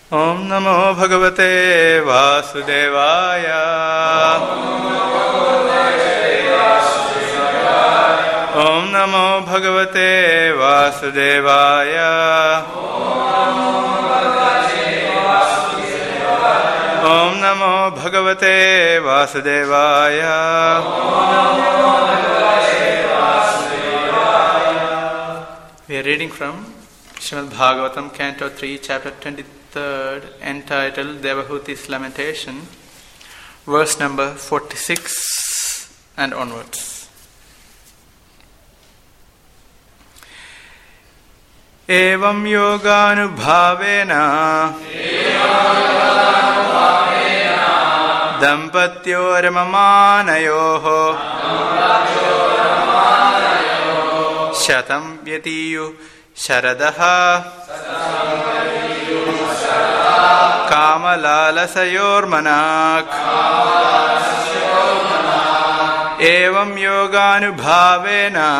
Om Namo Bhagavate Vasudevaya. Om Namo Bhagavate Vasudevaya. Om Namo Bhagavate Vasudevaya. We are reading from Srimad Bhagavatam, Canto 3, Chapter 23, entitled Devahuti's Lamentation, verse number 46 and onwards. Evam yoganubhavena dampatyoramamanayoho shatam vyatiyu sharadaha kamalalasayormanak evam yoganubhavena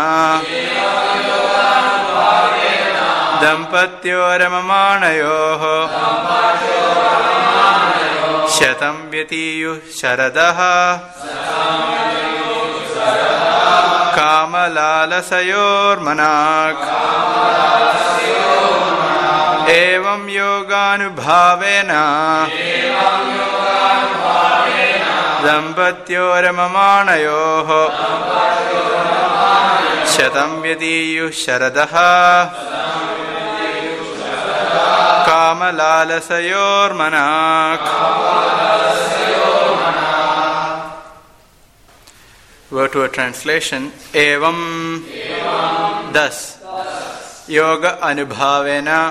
dampatyoramamanayoho shatam vyatiyu sharadaha kamalalasayormanak evam yoganubhavena dampatyoramamanayoho shatam vyatiyu sharadaha kamalalasayormanak. Word-to-word translation. Evam, thus. Yoga anubhavena,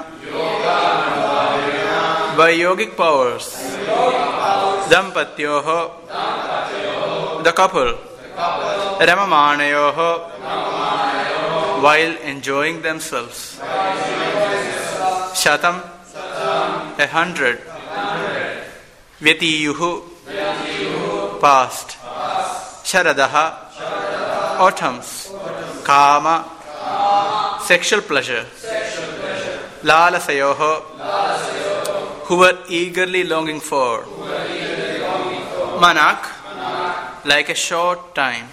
by yogic powers. Dampatyoho, the couple. Ramamanayoho, while enjoying themselves. Shatam, 100. Vyatiyuhu, past. Sharadaha, autumns. Kama, sexual pleasure. Lalasayoho, who were eagerly longing for. Manak, like a short time.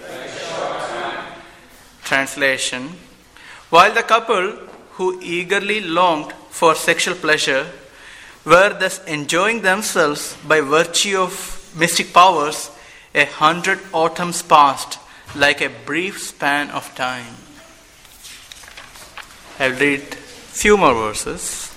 Translation. While the couple who eagerly longed for sexual pleasure were thus enjoying themselves by virtue of mystic powers, 100 autumns passed like a brief span of time. I'll read few more verses.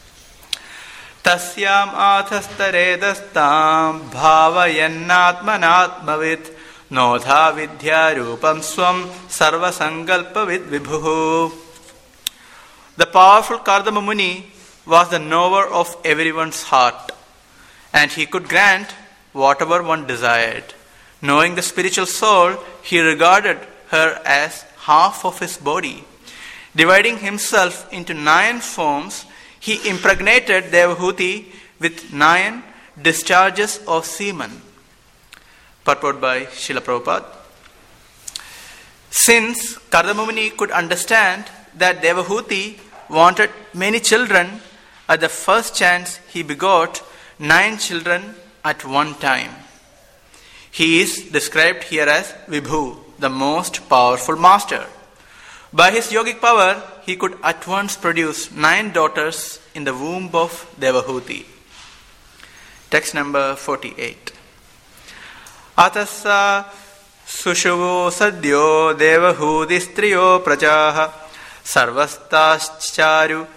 Tasyam athastaredastam bhavayannatmanatmavit nodha vidya rupam swam sarvasangalpavid vibhuhu. The powerful Kardama Muni was the knower of everyone's heart, and he could grant whatever one desired. Knowing the spiritual soul, he regarded her as half of his body. Dividing himself into 9 forms, he impregnated Devahuti with 9 discharges of semen. Purport by Srila Prabhupada. Since Kardama Muni could understand that Devahuti wanted many children, at the first chance he begot 9 children at one time. He is described here as Vibhu, the most powerful master. By his yogic power, he could at once produce 9 daughters in the womb of Devahuti. Text number 48. Atassa sushuvo sadyo Devahuti striyo prajaha sarvastascharu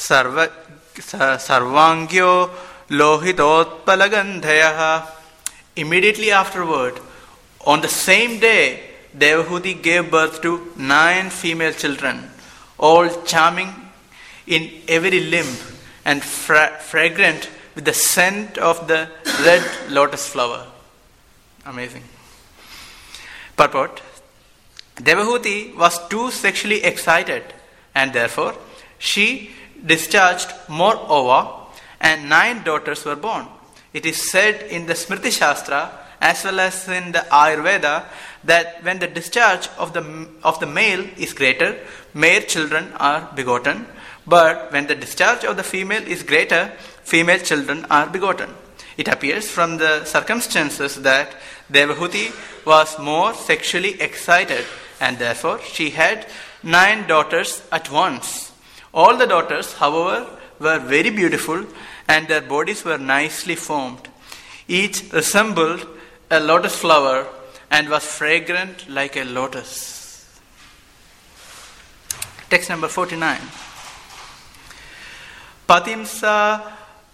sarvangyo lohitotpalagandhayaha. Immediately afterward, on the same day, Devahuti gave birth to 9 female children, all charming in every limb and fragrant with the scent of the red lotus flower. Amazing. Purport. Devahuti was too sexually excited, and therefore she discharged more ova, and 9 daughters were born. It is said in the Smriti Shastra as well as in the Ayurveda that when the discharge of the male is greater, male children are begotten, But when the discharge of the female is greater, female children are begotten. It appears from the circumstances that Devahuti was more sexually excited, and therefore she had 9 daughters at once. All the daughters, however, were very beautiful, and their bodies were nicely formed. Each resembled a lotus flower and was fragrant like a lotus. Text number 49. Patimsa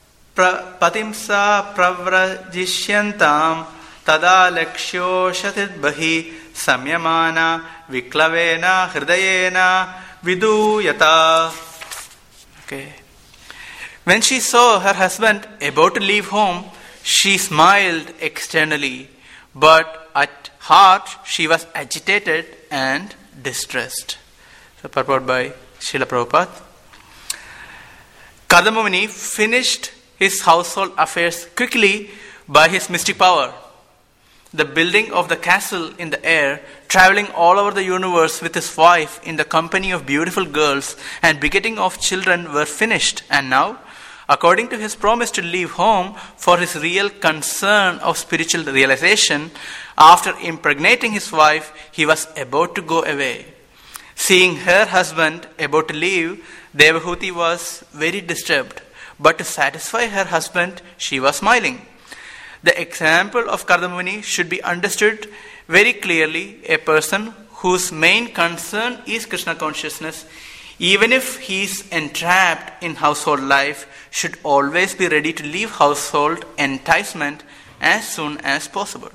pravrajishyantam tada lakshyo shatidbahi samyamana viklavena hridayena viduyata. Okay. When she saw her husband about to leave home, she smiled externally, but at heart she was agitated and distressed. So, purport by Srila Prabhupada. Kardama Muni finished his household affairs quickly by his mystic power. The building of the castle in the air, traveling all over the universe with his wife in the company of beautiful girls and begetting of children were finished, and now, according to his promise to leave home for his real concern of spiritual realization, after impregnating his wife, he was about to go away. Seeing her husband about to leave, Devahuti was very disturbed, but to satisfy her husband, she was smiling. The example of Kardama Muni should be understood very clearly. A person whose main concern is Krishna consciousness, even if he is entrapped in household life, should always be ready to leave household enticement as soon as possible.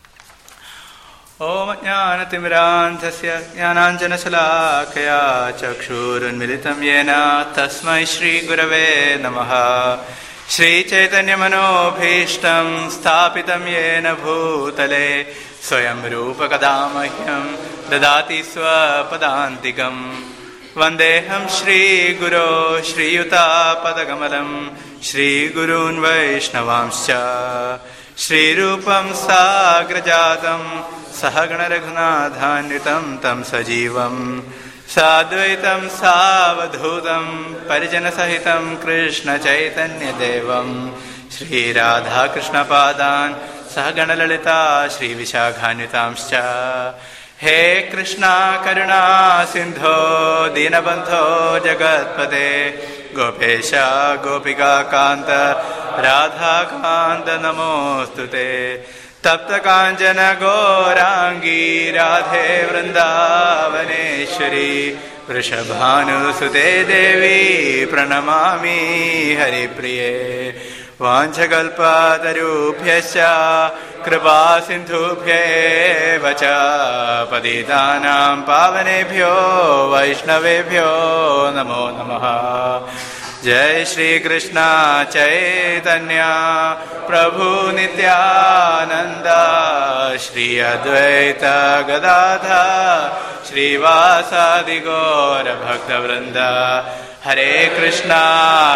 Om Jnanatimirandhasya Jnananjanasalakaya Chakshurunmilitam Yena Tasmai Shri Gurave Namaha. Shri Chaitanya Manobhishtam Sthapitam Yena Bhutale Swayam Rupa Kadamahyam Dadati Swapadantikam Vandeham Shri Guru Shri Yuta Padagamalam Shri Gurun Vaishnavamscha Shri Rupam Sagrajatam Sahagana Raghunathanritam Tam Sajivam Sadvaitam Savadhutam Parijana Sahitam Krishna Chaitanya Devam Shri Radha Krishna Padan Sahagana Lalita Shri Vishakhanvitamscha. He Krishna Karuna Sindho Dinabandho Jagatpate Gopesha Gopika Kanta Radha Kanta Namostute Tapta Kanjana Gaurangi Radhe Vrindavaneshwari Vrishabhanu Sute Devi Pranamami Haripriye Vanchakalpa Tarubhyascha Kripa Sindhubhye Vacha Patitanam Pavanebhyo Vaishnavebhyo Namo Namaha. Jai Shri Krishna Chaitanya Prabhu Nityananda Shri Advaita Gadadha Shri Vasadi Gaura Bhakta Vrinda. Hare Krishna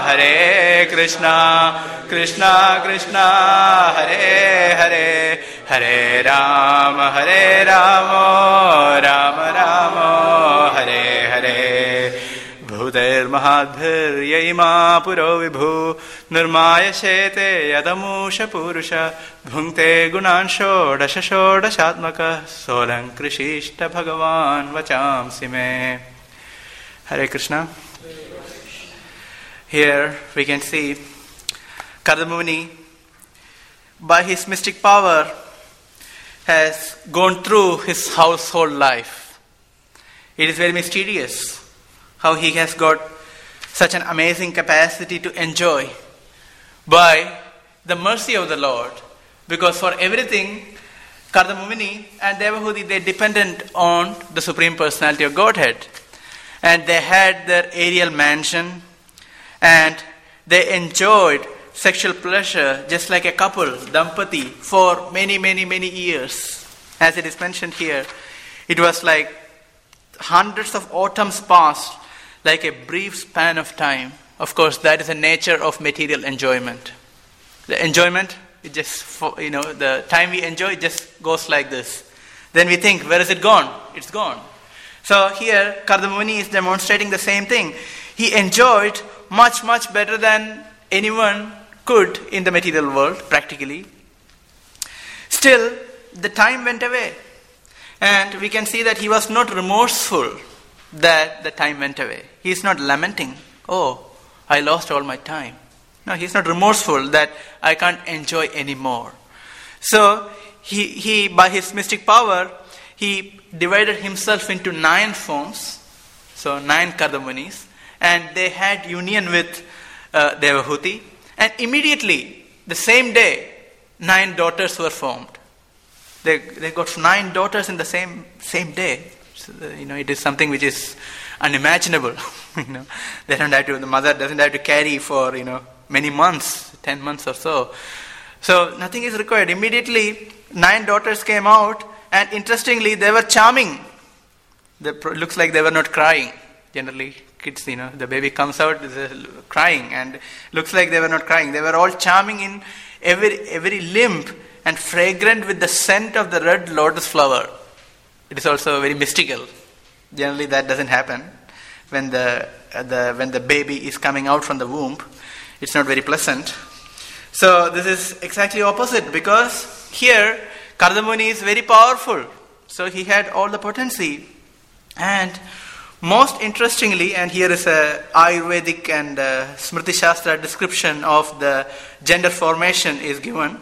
Krishna Krishna Hare Hare Hare Rama Rama Rama Hare Hare. Bhuter Mahadbhir Yaima Puro Vibhu Nirmaya Shete Yadamusha Purusha Bhungte Gunansho Dashatmaka Solang Krishishta Bhagavan Vacham Sime. Hare Krishna. Here we can see Kardama Muni, by his mystic power, has gone through his household life. It is very mysterious how he has got such an amazing capacity to enjoy by the mercy of the Lord. Because for everything, Kardama Muni and Devahuti, they dependent on the Supreme Personality of Godhead. And they had their aerial mansion, and they enjoyed sexual pleasure just like a couple, Dampati, for many years. As it is mentioned here, it was like hundreds of autumns passed, like a brief span of time. Of course, that is the nature of material enjoyment. The enjoyment, it just, the time we enjoy, it just goes like this. Then we think, where is it gone? It's gone. So here, Kardama Muni is demonstrating the same thing. he enjoyed much, much better than anyone could in the material world, practically. Still, the time went away. And we can see that he was not remorseful that the time went away. He is not lamenting, oh, I lost all my time. No, he's not remorseful that I can't enjoy anymore. So, he by his mystic power, he divided himself into 9 forms. So, 9 Kardamunis. And they had union with Devahuti. And immediately, the same day, 9 daughters were formed. They got 9 daughters in the same day. So, it is something which is unimaginable. They don't have to. The mother doesn't have to carry for many months, 10 months or so. So nothing is required. Immediately, 9 daughters came out, and interestingly, they were charming. Looks like they were not crying. Generally, kids, the baby comes out crying, and looks like they were not crying. They were all charming in every limb, and fragrant with the scent of the red lotus flower. It is also very mystical. Generally, that doesn't happen when the baby is coming out from the womb. It's not very pleasant. So this is exactly opposite, because here Kardamuni is very powerful. So he had all the potency. And most interestingly, and here is a Ayurvedic and Smriti Shastra description of the gender formation is given.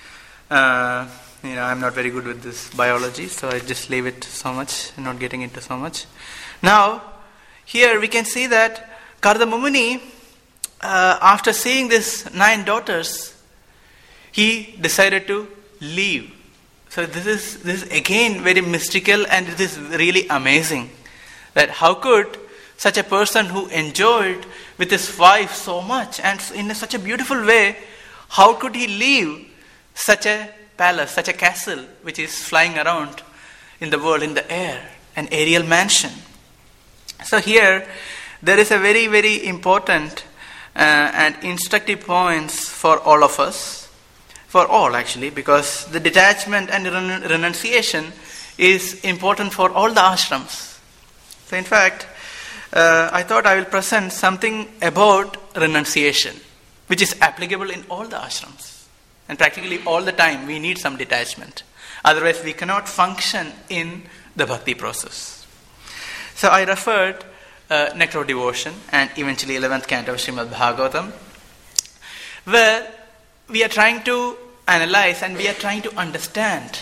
I'm not very good with this biology, so I just leave it so much, not getting into so much. Now, here we can see that Kardamuni, after seeing these 9 daughters, he decided to leave. So this is again very mystical, and it is really amazing that how could such a person who enjoyed with his wife so much and in such a beautiful way, how could he leave such a palace, such a castle which is flying around in the world, in the air, an aerial mansion? So here there is a very, very important and instructive points for all of us, for all actually, because the detachment and renunciation is important for all the ashrams. So in fact, I thought I will present something about renunciation, which is applicable in all the ashrams. And practically all the time we need some detachment. Otherwise we cannot function in the bhakti process. So I referred Nectar of Devotion and eventually 11th canto of Srimad Bhagavatam, where we are trying to analyze and we are trying to understand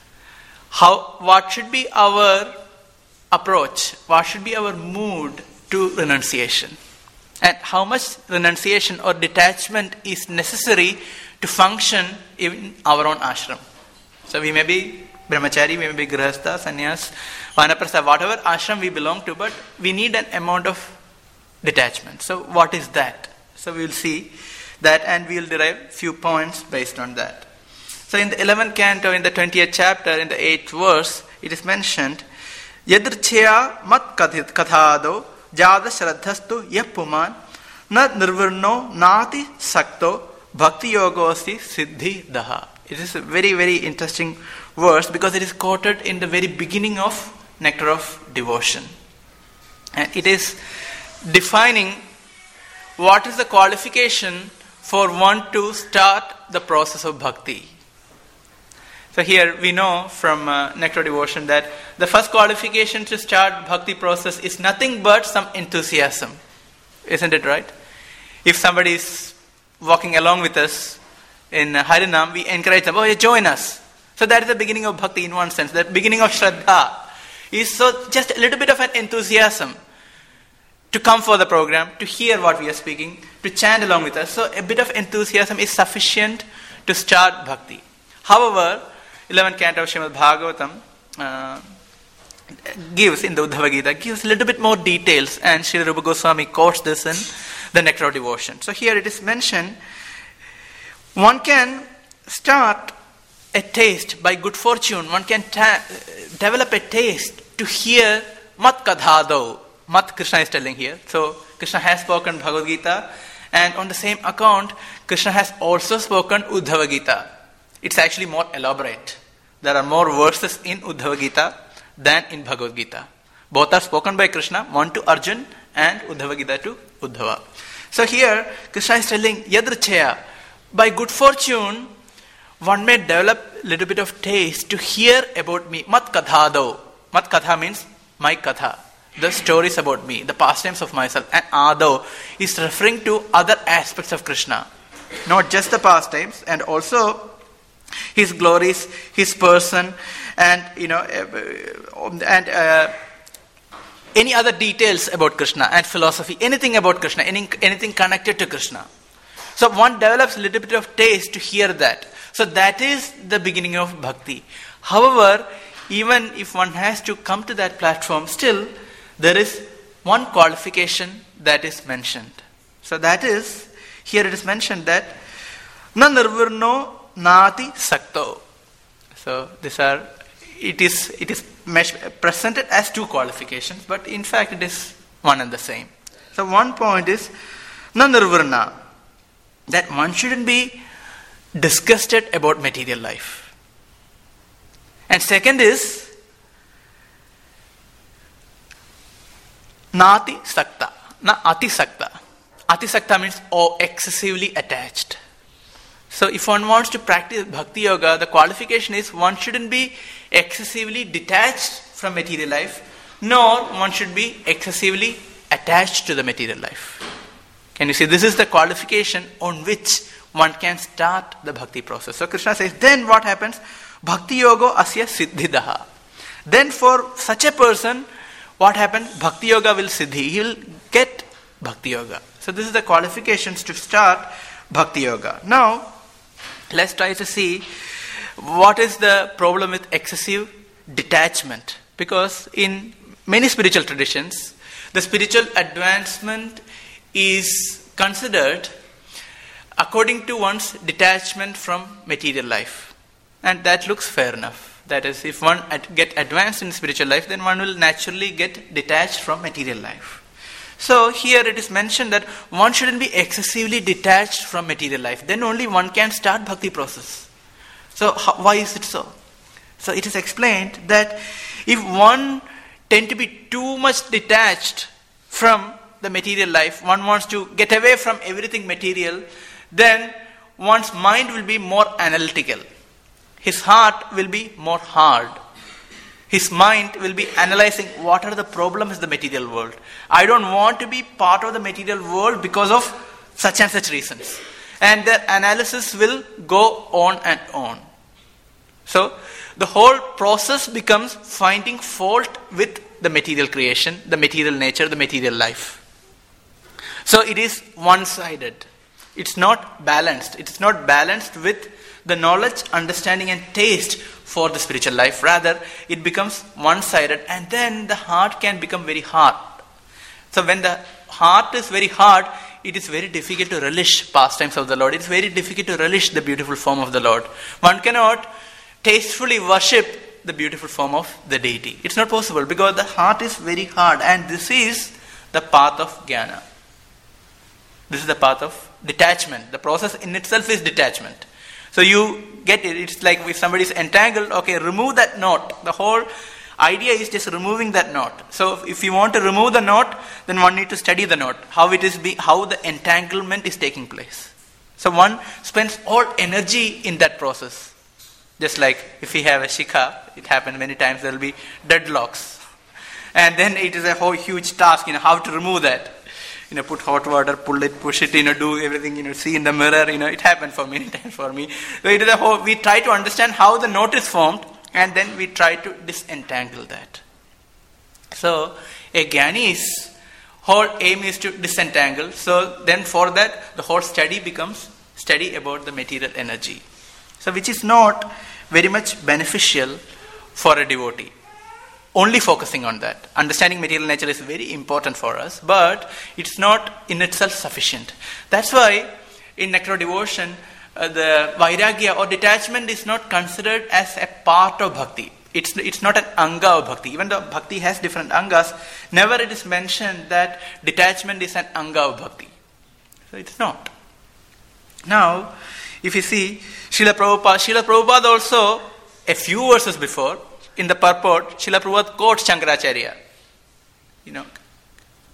what should be our approach, what should be our mood to renunciation, and how much renunciation or detachment is necessary to function in our own ashram. So we may be brahmachari, we may be grihastha, sannyas, vanaprastha, whatever ashram we belong to, but we need an amount of detachment. So what is that? So we will see that, and we will derive few points based on that. So in the 11th canto, in the 20th chapter, in the 8th verse, it is mentioned, Yadrchya mat kathado jada shraddhastu yapuman na nirvirno nati sakto bhakti yogosti siddhi daha. It is a very, very interesting verse because it is quoted in the very beginning of Nectar of Devotion. And it is defining what is the qualification for one to start the process of bhakti. So here we know from Nectar of Devotion that the first qualification to start bhakti process is nothing but some enthusiasm. Isn't it right? If somebody is walking along with us in Harinam, we encourage them, join us. So that is the beginning of bhakti in one sense. The beginning of Shraddha is so just a little bit of an enthusiasm to come for the program, to hear what we are speaking, to chant along with us. So a bit of enthusiasm is sufficient to start bhakti. However, 11th canto of Srimad Bhagavatam gives, in the Uddhava Gita, gives a little bit more details, and Srila Rupa Goswami quotes this in the Nectar of Devotion. So here it is mentioned, one can start a taste by good fortune, one can develop a taste to hear Mat Kadhado. Mat, Krishna is telling here. So Krishna has spoken Bhagavad Gita, and on the same account, Krishna has also spoken Uddhava Gita. It's actually more elaborate. There are more verses in Uddhava Gita than in Bhagavad Gita. Both are spoken by Krishna, one to Arjun and Uddhava Gita to Uddhava. So here Krishna is telling Yadrichaya, by good fortune, one may develop a little bit of taste to hear about me. Mat kathado. Mat katha means my katha. The stories about me, the pastimes of myself. And Ado is referring to other aspects of Krishna. Not just the pastimes, and also his glories, his person, and any other details about Krishna and philosophy, anything about Krishna, anything connected to Krishna. So one develops a little bit of taste to hear that. So that is the beginning of bhakti. However, even if one has to come to that platform, still there is one qualification that is mentioned. So that is, here it is mentioned that na nirvirno nati sakto. So it is presented as two qualifications, but in fact it is one and the same. So one point is na nirvirna, that one shouldn't be disgusted about material life. And second is Nati sakta, na ati sakta. Ati sakta means excessively attached. So if one wants to practice bhakti yoga, the qualification is one shouldn't be excessively detached from material life, nor one should be excessively attached to the material life. Can you see? This is the qualification on which one can start the bhakti process. So Krishna says, then what happens? Bhakti yoga asya siddhidaha. Then for such a person, what happens? Bhakti yoga will siddhi. He will get bhakti yoga. So this is the qualifications to start bhakti yoga. Now, let's try to see what is the problem with excessive detachment. Because in many spiritual traditions, the spiritual advancement is considered according to one's detachment from material life. And that looks fair enough. That is, if one get advanced in spiritual life, then one will naturally get detached from material life. So here it is mentioned that one shouldn't be excessively detached from material life. Then only one can start bhakti process. So why is it so? So it is explained that if one tend to be too much detached from the material life, one wants to get away from everything material, then one's mind will be more analytical. His heart will be more hard. His mind will be analyzing what are the problems in the material world. I don't want to be part of the material world because of such and such reasons. And the analysis will go on and on. So the whole process becomes finding fault with the material creation, the material nature, the material life. So it is one-sided. It's not balanced. It's not balanced with the knowledge, understanding and taste for the spiritual life. Rather, it becomes one-sided, and then the heart can become very hard. So when the heart is very hard, it is very difficult to relish pastimes of the Lord. It's very difficult to relish the beautiful form of the Lord. One cannot tastefully worship the beautiful form of the deity. It's not possible because the heart is very hard, and this is the path of jnana. This is the path of detachment. The process in itself is detachment. So you get it. It's like if somebody is entangled, okay, remove that knot. The whole idea is just removing that knot. So if you want to remove the knot, then one need to study the knot, how the entanglement is taking place. So one spends all energy in that process. Just like if we have a shikha, it happens many times, there will be deadlocks. And then it is a whole huge task, how to remove that. Put hot water, pull it, push it, do everything, see in the mirror, it happened for many times for me. So it is we try to understand how the knot is formed, and then we try to disentangle that. So a jnani's whole aim is to disentangle. So then for that, the whole study becomes study about the material energy. So which is not very much beneficial for a devotee. Only focusing on that. Understanding material nature is very important for us, but it's not in itself sufficient. That's why in necro devotion, the vairagya or detachment is not considered as a part of bhakti. It's not an anga of bhakti. Even though bhakti has different angas, never it is mentioned that detachment is an anga of bhakti. So it's not. Now, if you see Srila Prabhupada also, a few verses before, in the purport, Srila Prabhupada quotes Shankaracharya.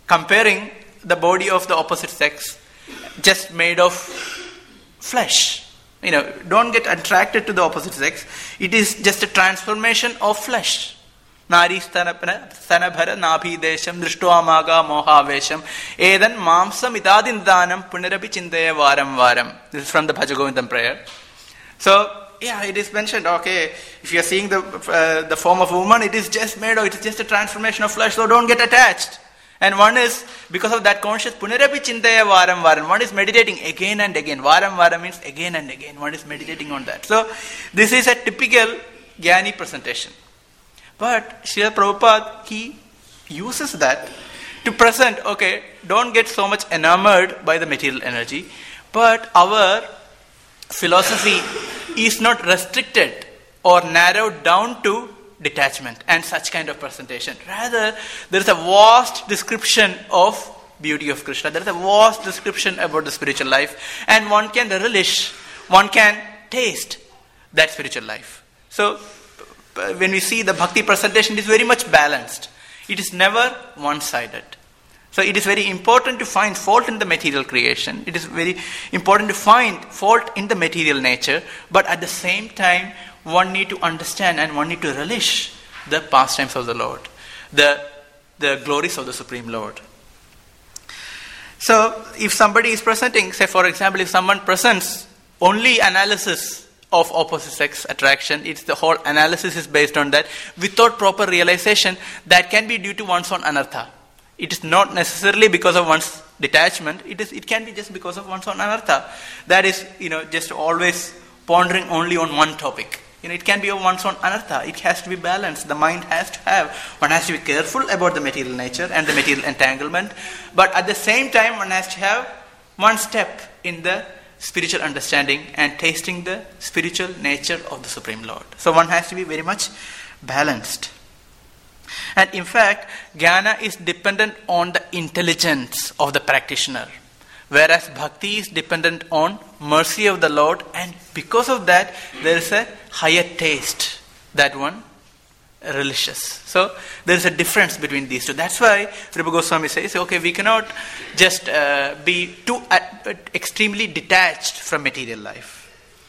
comparing the body of the opposite sex just made of flesh. Don't get attracted to the opposite sex. It is just a transformation of flesh. Nari stanabhara nabhidesham drishtva mohavesham edan mamsam idadindanam punarapi chindaya varam varam. This is from the Bhajagovindam prayer. So, it is mentioned, okay, if you are seeing the form of a woman, it is just made of, it is just a transformation of flesh, so don't get attached. And one is, because of that conscious, punarapi chindaya varam varam, one is meditating again and again. Varam varam means again and again. One is meditating on that. So, this is a typical Jnani presentation. But Srila Prabhupada, he uses that to present, okay, don't get so much enamored by the material energy, but our philosophy is not restricted or narrowed down to detachment and such kind of presentation. Rather, there is a vast description of beauty of Krishna. There is a vast description about the spiritual life, and one can relish, one can taste that spiritual life. So, when we see the bhakti presentation, it is very much balanced. It is never one-sided. So it is very important to find fault in the material creation. It is very important to find fault in the material nature. But at the same time, one need to understand and one need to relish the pastimes of the Lord, the glories of the Supreme Lord. So if somebody is presenting, say for example, if someone presents only analysis of opposite sex attraction, it's the whole analysis is based on that, without proper realization, that can be due to one's own anartha. It is not necessarily because of one's detachment. It can be just because of one's own anartha. That is, just always pondering only on one topic. It can be of one's own anartha. It has to be balanced. The mind has to one has to be careful about the material nature and the material entanglement. But at the same time, one has to have one step in the spiritual understanding and tasting the spiritual nature of the Supreme Lord. So one has to be very much balanced. And in fact, jnana is dependent on the intelligence of the practitioner, whereas bhakti is dependent on mercy of the Lord, and because of that, there is a higher taste that one relishes. So there is a difference between these two. That's why Rupa Goswami says, okay, we cannot just be too extremely detached from material life.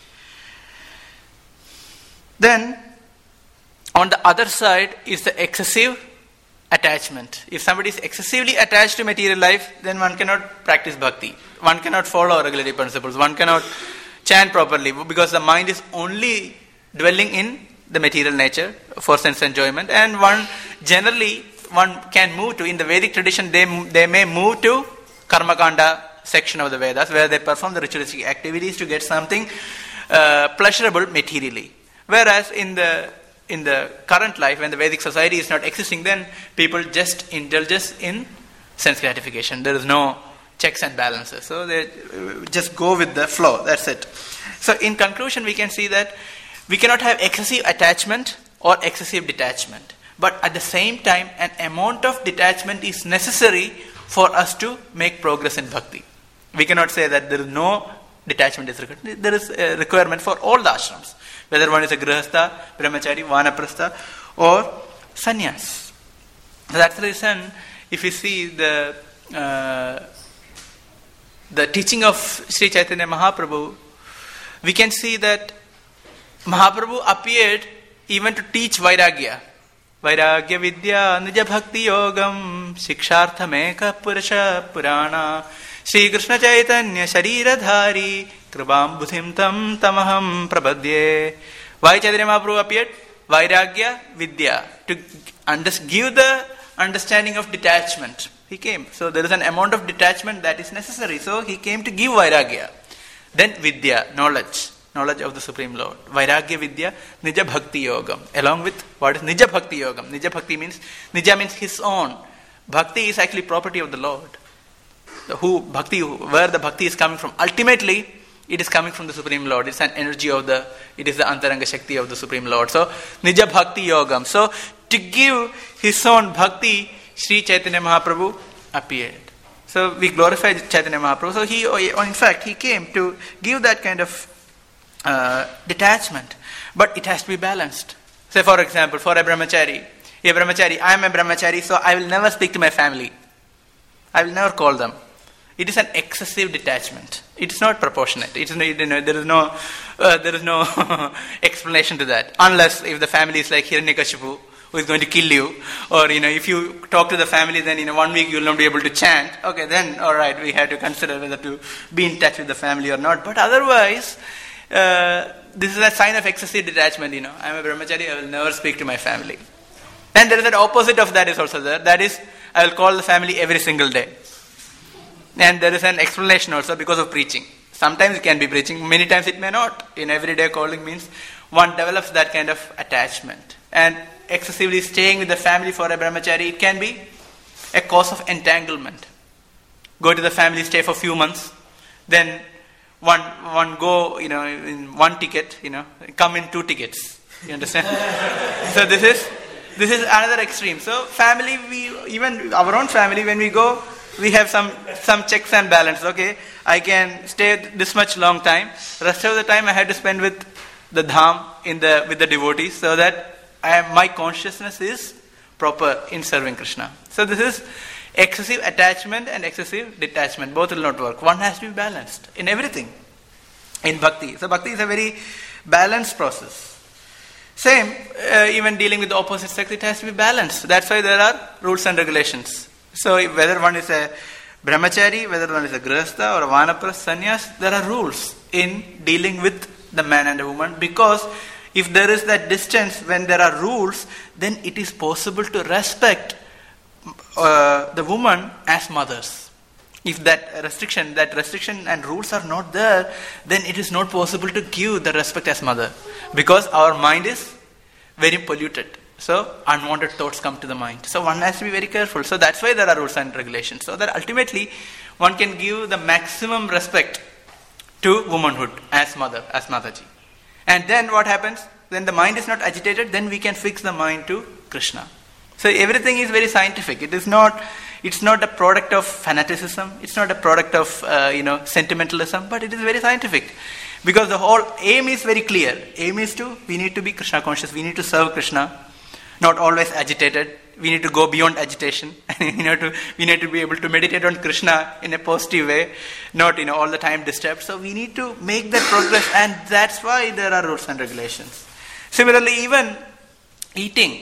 Then, on the other side is the excessive attachment. If somebody is excessively attached to material life, then one cannot practice bhakti. One cannot follow regulatory principles. One cannot chant properly because the mind is only dwelling in the material nature for sense enjoyment. And one can move to, in the Vedic tradition, they may move to Karmakanda section of the Vedas, where they perform the ritualistic activities to get something pleasurable materially. Whereas in the current life, when the Vedic society is not existing, then people just indulge in sense gratification. There is no checks and balances. So they just go with the flow. That's it. So in conclusion, we can see that we cannot have excessive attachment or excessive detachment. But at the same time, an amount of detachment is necessary for us to make progress in bhakti. We cannot say that there is no detachment is required. There is a requirement for all the ashrams, whether one is a grihastha, brahmachari, vanaprastha, or sannyas. So that's the reason, if you see the teaching of Sri Chaitanya Mahaprabhu, we can see that Mahaprabhu appeared even to teach Vairagya. Vairagya Vidya Nija Bhakti Yogam Shiksharthameka Purusha Purana Shri Krishna Chaitanya Sharira Dhari Kribam Buddhim Tam Tamaham Prabhadye. Why Chaitanya Mahaprabhu appeared? Vairagya Vidya, to give the understanding of detachment. He came. So there is an amount of detachment that is necessary. So he came to give Vairagya. Then Vidya, knowledge of the Supreme Lord. Vairagya Vidya, Nija Bhakti Yogam. Along with what is Nija Bhakti Yogam? Nija Bhakti means his own. Bhakti is actually property of the Lord. Where the bhakti is coming from. Ultimately, it is coming from the Supreme Lord. It's an energy it is the Antaranga Shakti of the Supreme Lord. So, Nija Bhakti Yogam. So, to give his own bhakti, Sri Chaitanya Mahaprabhu appeared. So, we glorify Chaitanya Mahaprabhu. So, in fact, he came to give that kind of detachment. But it has to be balanced. Say, for example, for a brahmachari, I am a brahmachari, so I will never speak to my family. I will never call them. It is an excessive detachment. It is not proportionate. There is no explanation to that. Unless if the family is like Hiranyakashipu, who is going to kill you, or if you talk to the family, then 1 week you will not be able to chant. Okay, then all right, we have to consider whether to be in touch with the family or not. But otherwise, this is a sign of excessive detachment. I am a brahmachari. I will never speak to my family. And there is an opposite of that is also there. That is, I will call the family every single day. And there is an explanation also because of preaching. Sometimes it can be preaching, many times it may not. In everyday calling means one develops that kind of attachment. And excessively staying with the family for a brahmachari, it can be a cause of entanglement. Go to the family, stay for a few months, then one go, in one ticket, come in 2 tickets. You understand? So this is another extreme. So family, even our own family, when we go, we have some checks and balance. Okay, I can stay this much long time. Rest of the time I have to spend with the dham with the devotees, so that my consciousness is proper in serving Krishna. So this is excessive attachment and excessive detachment. Both will not work. One has to be balanced in everything. In bhakti. So bhakti is a very balanced process. Same, even dealing with the opposite sex, it has to be balanced. That's why there are rules and regulations. So whether one is a brahmachari, whether one is a grihastha or a vanaprastha sannyas, there are rules in dealing with the man and the woman, because if there is that distance when there are rules, then it is possible to respect the woman as mothers. If that restriction and rules are not there, then it is not possible to give the respect as mother, because our mind is very polluted. So unwanted thoughts come to the mind. So one has to be very careful. So that's why there are rules and regulations. So that ultimately one can give the maximum respect to womanhood as mother, as Mataji. And then what happens? When the mind is not agitated, then we can fix the mind to Krishna. So everything is very scientific. It's not a product of fanaticism. It's not a product of sentimentalism, but it is very scientific. Because the whole aim is very clear. Aim is we need to be Krishna conscious. We need to serve Krishna. Not always agitated. We need to go beyond agitation. We need to be able to meditate on Krishna in a positive way, not all the time disturbed. So we need to make that progress, and that's why there are rules and regulations. Similarly, even eating.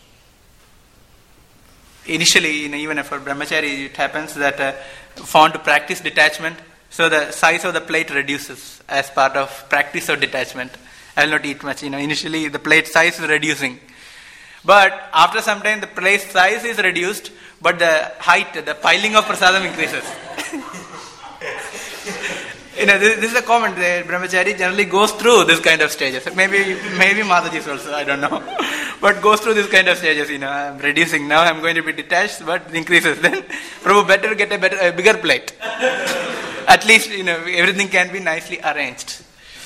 Initially, even for brahmachari, it happens that found to practice detachment, so the size of the plate reduces as part of practice of detachment. I will not eat much. Initially the plate size is reducing. But after some time, the plate size is reduced, but the height, the piling of prasadam increases. This is a common. The brahmachari generally goes through this kind of stages. Maybe Mataji also, I don't know. But goes through this kind of stages. I'm reducing now. I'm going to be detached, but it increases. Then, Prabhu, better get a bigger plate. At least everything can be nicely arranged.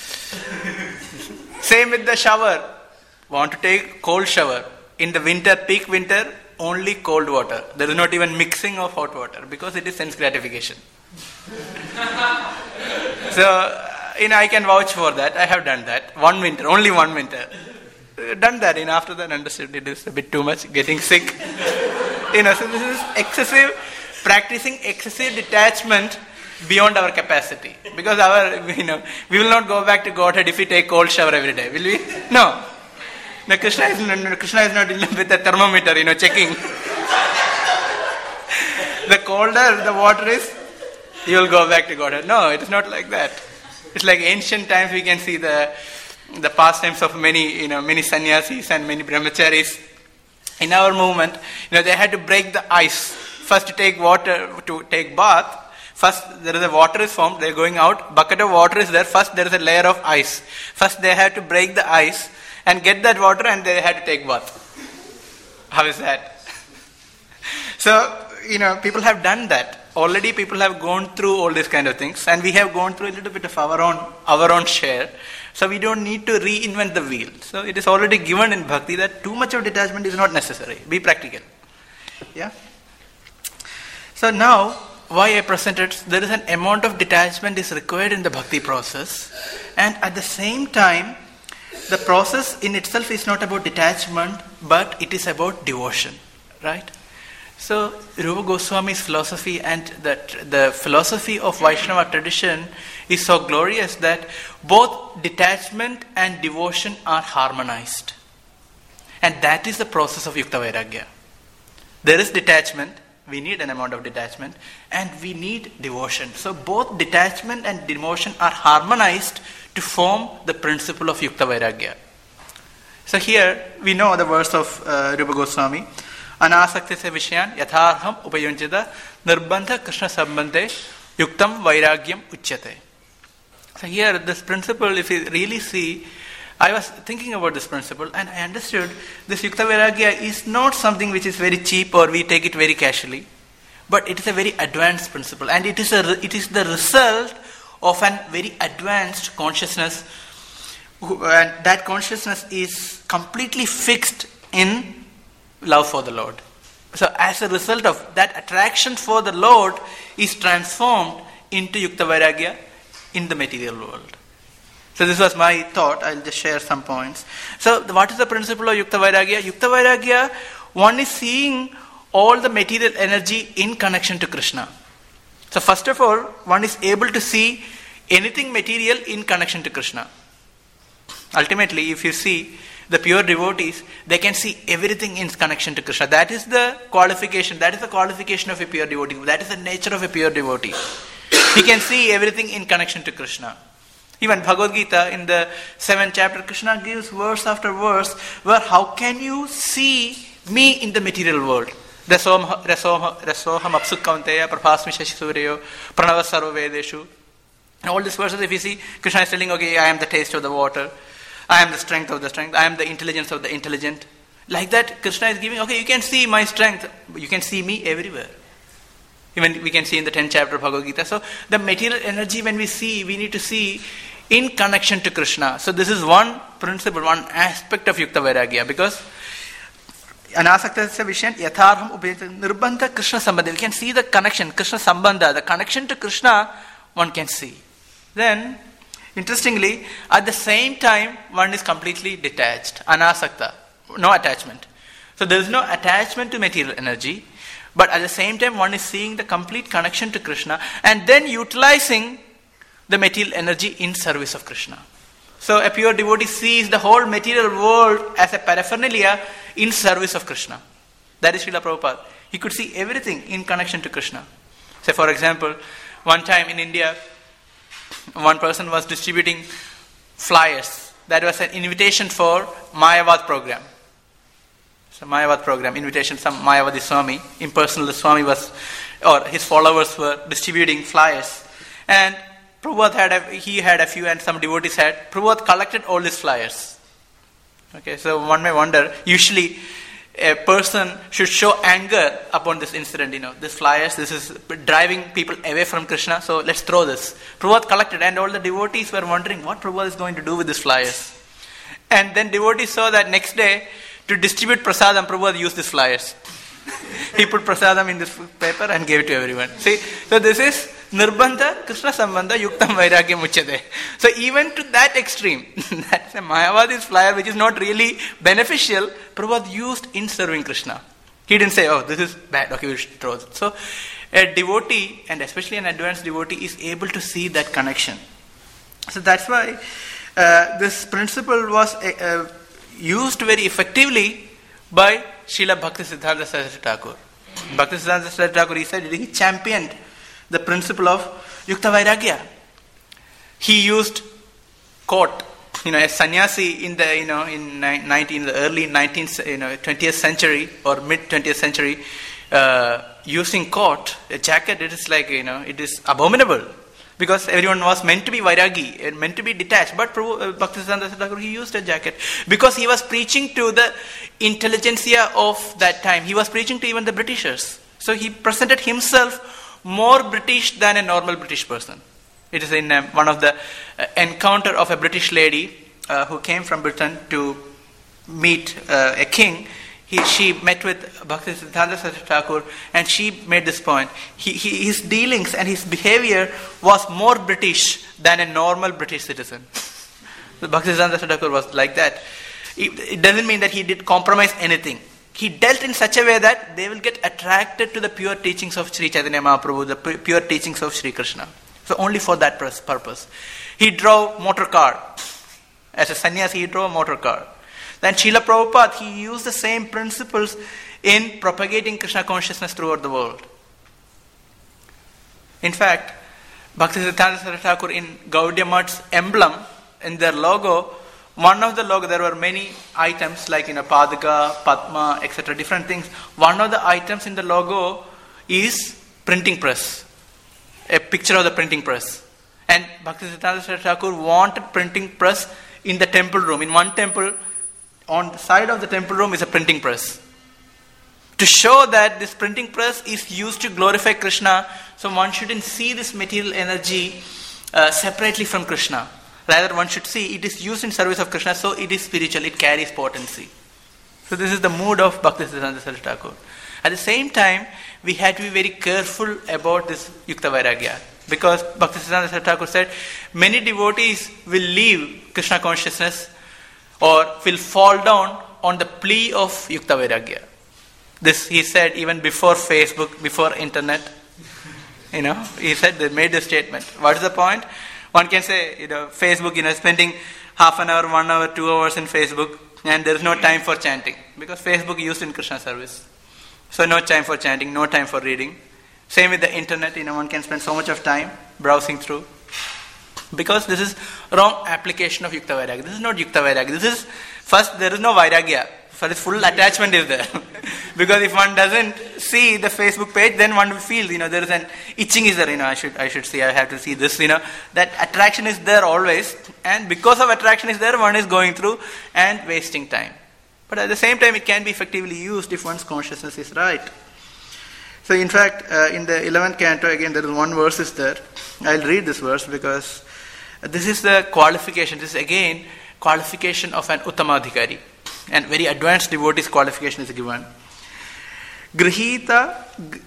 Same with the shower. Want to take cold shower. In the winter, peak winter, only cold water. There is not even mixing of hot water, because it is sense gratification. So, I can vouch for that. I have done that. Only one winter. Done that. After that, understood it is a bit too much, getting sick. So this is excessive, practicing excessive detachment beyond our capacity. Because we will not go back to Godhead if we take cold shower every day, will we? No. Now, Krishna is not with a thermometer, checking. The colder the water is, you will go back to Godhead. No, it is not like that. It's like ancient times. We can see the pastimes of many sannyasis and many brahmacharis. In our movement, they had to break the ice. First to take water, to take bath. First, there is a water is formed. They are going out. Bucket of water is there. First, there is a layer of ice. First, they had to break the ice and get that water, and they had to take bath. How is that? So, people have done that. Already people have gone through all these kind of things, and we have gone through a little bit of our own share. So we don't need to reinvent the wheel. So it is already given in bhakti that too much of detachment is not necessary. Be practical. Yeah. So now, why I presented, there is an amount of detachment is required in the bhakti process, and at the same time, the process in itself is not about detachment, but it is about devotion, right? So Rupa Goswami's philosophy and the philosophy of Vaishnava tradition is so glorious that both detachment and devotion are harmonized. And that is the process of Yukta Vairagya. There is detachment, we need an amount of detachment, and we need devotion. So both detachment and devotion are harmonized to form the principle of Yukta Vairagya. So here we know the verse of Rupa Goswami. Anasakti se vishyan yatharham upayunjita nirbandha krishna sambandhe yuktam vairagyam uchyate. So here this principle, if you really see, I was thinking about this principle and I understood this Yukta Vairagya is not something which is very cheap or we take it very casually, but it is a very advanced principle, and it is the result of a very advanced consciousness, and that consciousness is completely fixed in love for the Lord. So as a result of that, attraction for the Lord is transformed into Yukta Vairagya in the material world. So this was my thought. I'll just share some points. So what is the principle of Yukta Vairagya? Yukta Vairagya, one is seeing all the material energy in connection to Krishna. So first of all, one is able to see anything material in connection to Krishna. Ultimately, if you see the pure devotees, they can see everything in connection to Krishna. That is the qualification. That is the qualification of a pure devotee. That is the nature of a pure devotee. He can see everything in connection to Krishna. Even Bhagavad Gita, in the 7th chapter, Krishna gives verse after verse where how can you see me in the material world? Rasoham apsu kaunteya prabhasmi shashisuryo pranava sarva vedeshu. And all these verses, if you see, Krishna is telling, okay, I am the taste of the water. I am the strength of the strength. I am the intelligence of the intelligent. Like that, Krishna is giving, okay, you can see my strength. You can see me everywhere. Even we can see in the 10th chapter of Bhagavad Gita. So the material energy, when we see, we need to see in connection to Krishna. So this is one principle, one aspect of Yukta Vairagya. Because Anasaktasya Vishyan Yatharham Upayata Nirbandha Krishna Sambandha. We can see the connection, Krishna Sambandha, the connection to Krishna, one can see. Then, interestingly, at the same time, one is completely detached, anasakta, no attachment. So there is no attachment to material energy, but at the same time, one is seeing the complete connection to Krishna and then utilizing the material energy in service of Krishna. So a pure devotee sees the whole material world as a paraphernalia in service of Krishna. That is Srila Prabhupada. He could see everything in connection to Krishna. Say, for example, one time in India, one person was distributing flyers. That was an invitation for Mayavad program. So Mayavad program, invitation, some Mayavadi Swami, impersonal Swami was, or his followers were distributing flyers. And Prabhupada had a few and some devotees had. Prabhupada collected all these flyers. Okay, so one may wonder, usually a person should show anger upon this incident, this flyers, this is driving people away from Krishna, so let's throw this. Prabhupada collected and all the devotees were wondering what Prabhupada is going to do with these flyers. And then devotees saw that next day, to distribute prasadam, Prabhupada used these flyers. He put prasadam in this paper and gave it to everyone. See, so this is Nirbandha Krishna Sambandha Yuktam Vairagyam Uchyate. So even to that extreme, that's a Mayavadi's flyer which is not really beneficial, Prabhupada used in serving Krishna. He didn't say, oh, this is bad, okay, we should throw it. So a devotee, and especially an advanced devotee, is able to see that connection. So that's why this principle was used very effectively by Srila Bhaktisiddhanta Saraswati Thakur. Bhaktisiddhanta Saraswati Thakur, he said, he championed the principle of Yukta Vairagya. He used court, a sannyasi in the early 20th century or mid 20th century, using coat, a jacket. It is like it is abominable because everyone was meant to be vairagi and meant to be detached. But Bhaktisiddhanta Thakur, he used a jacket because he was preaching to the intelligentsia of that time. He was preaching to even the Britishers. So he presented himself more British than a normal British person. It is in one of the encounter of a British lady who came from Britain to meet a king. She met with Bhaktisiddhanta Saraswati Thakur and she made this point. His dealings and his behavior was more British than a normal British citizen. So Bhaktisiddhanta Saraswati Thakur was like that. It doesn't mean that he did compromise anything. he dealt in such a way that they will get attracted to the pure teachings of Sri Chaitanya Mahaprabhu, the pure teachings of Sri Krishna. So only for that purpose. He drove motor car. As a sannyasi, he drove a motor car. Then Srila Prabhupada, he used the same principles in propagating Krishna consciousness throughout the world. In fact, Bhaktisiddhanta Saraswati Thakur in Gaudiya Math's emblem, in their logo, one of the logo, there were many items like Padaka, Padma, etc., different things. One of the items in the logo is printing press, a picture of the printing press. And Bhaktisiddhanta Saraswati Thakur wanted printing press in the temple room. In one temple, on the side of the temple room is a printing press. To show that this printing press is used to glorify Krishna, so one shouldn't see this material energy separately from Krishna. Rather, one should see it is used in service of Krishna, so it is spiritual, it carries potency. So this is the mood of Bhaktisiddhanta Saraswati Thakur. At the same time, we had to be very careful about this Yukta Vairagya. Because Bhaktisiddhanta Saraswati Thakur said, many devotees will leave Krishna consciousness or will fall down on the plea of Yukta Vairagya. This he said even before Facebook, before internet. He said, they made the statement. What is the point? One can say, Facebook, spending half an hour, 1 hour, 2 hours in Facebook, and there is no time for chanting. Because Facebook is used in Krishna service. So no time for chanting, no time for reading. Same with the internet, one can spend so much of time browsing through. Because this is wrong application of Yukta Vairagya. This is not Yukta Vairagya. First, there is no Vairagya. For full attachment is there. Because if one doesn't see the Facebook page, then one will feel, there is an itching is there, I should see, I have to see this, that attraction is there always. And because of attraction is there, one is going through and wasting time. But at the same time, it can be effectively used if one's consciousness is right. So in fact, in the 11th canto, again, there is one verse is there. I'll read this verse because this is the qualification. This is again qualification of an Uttamadhikari. And very advanced devotee's qualification is given. Grihitva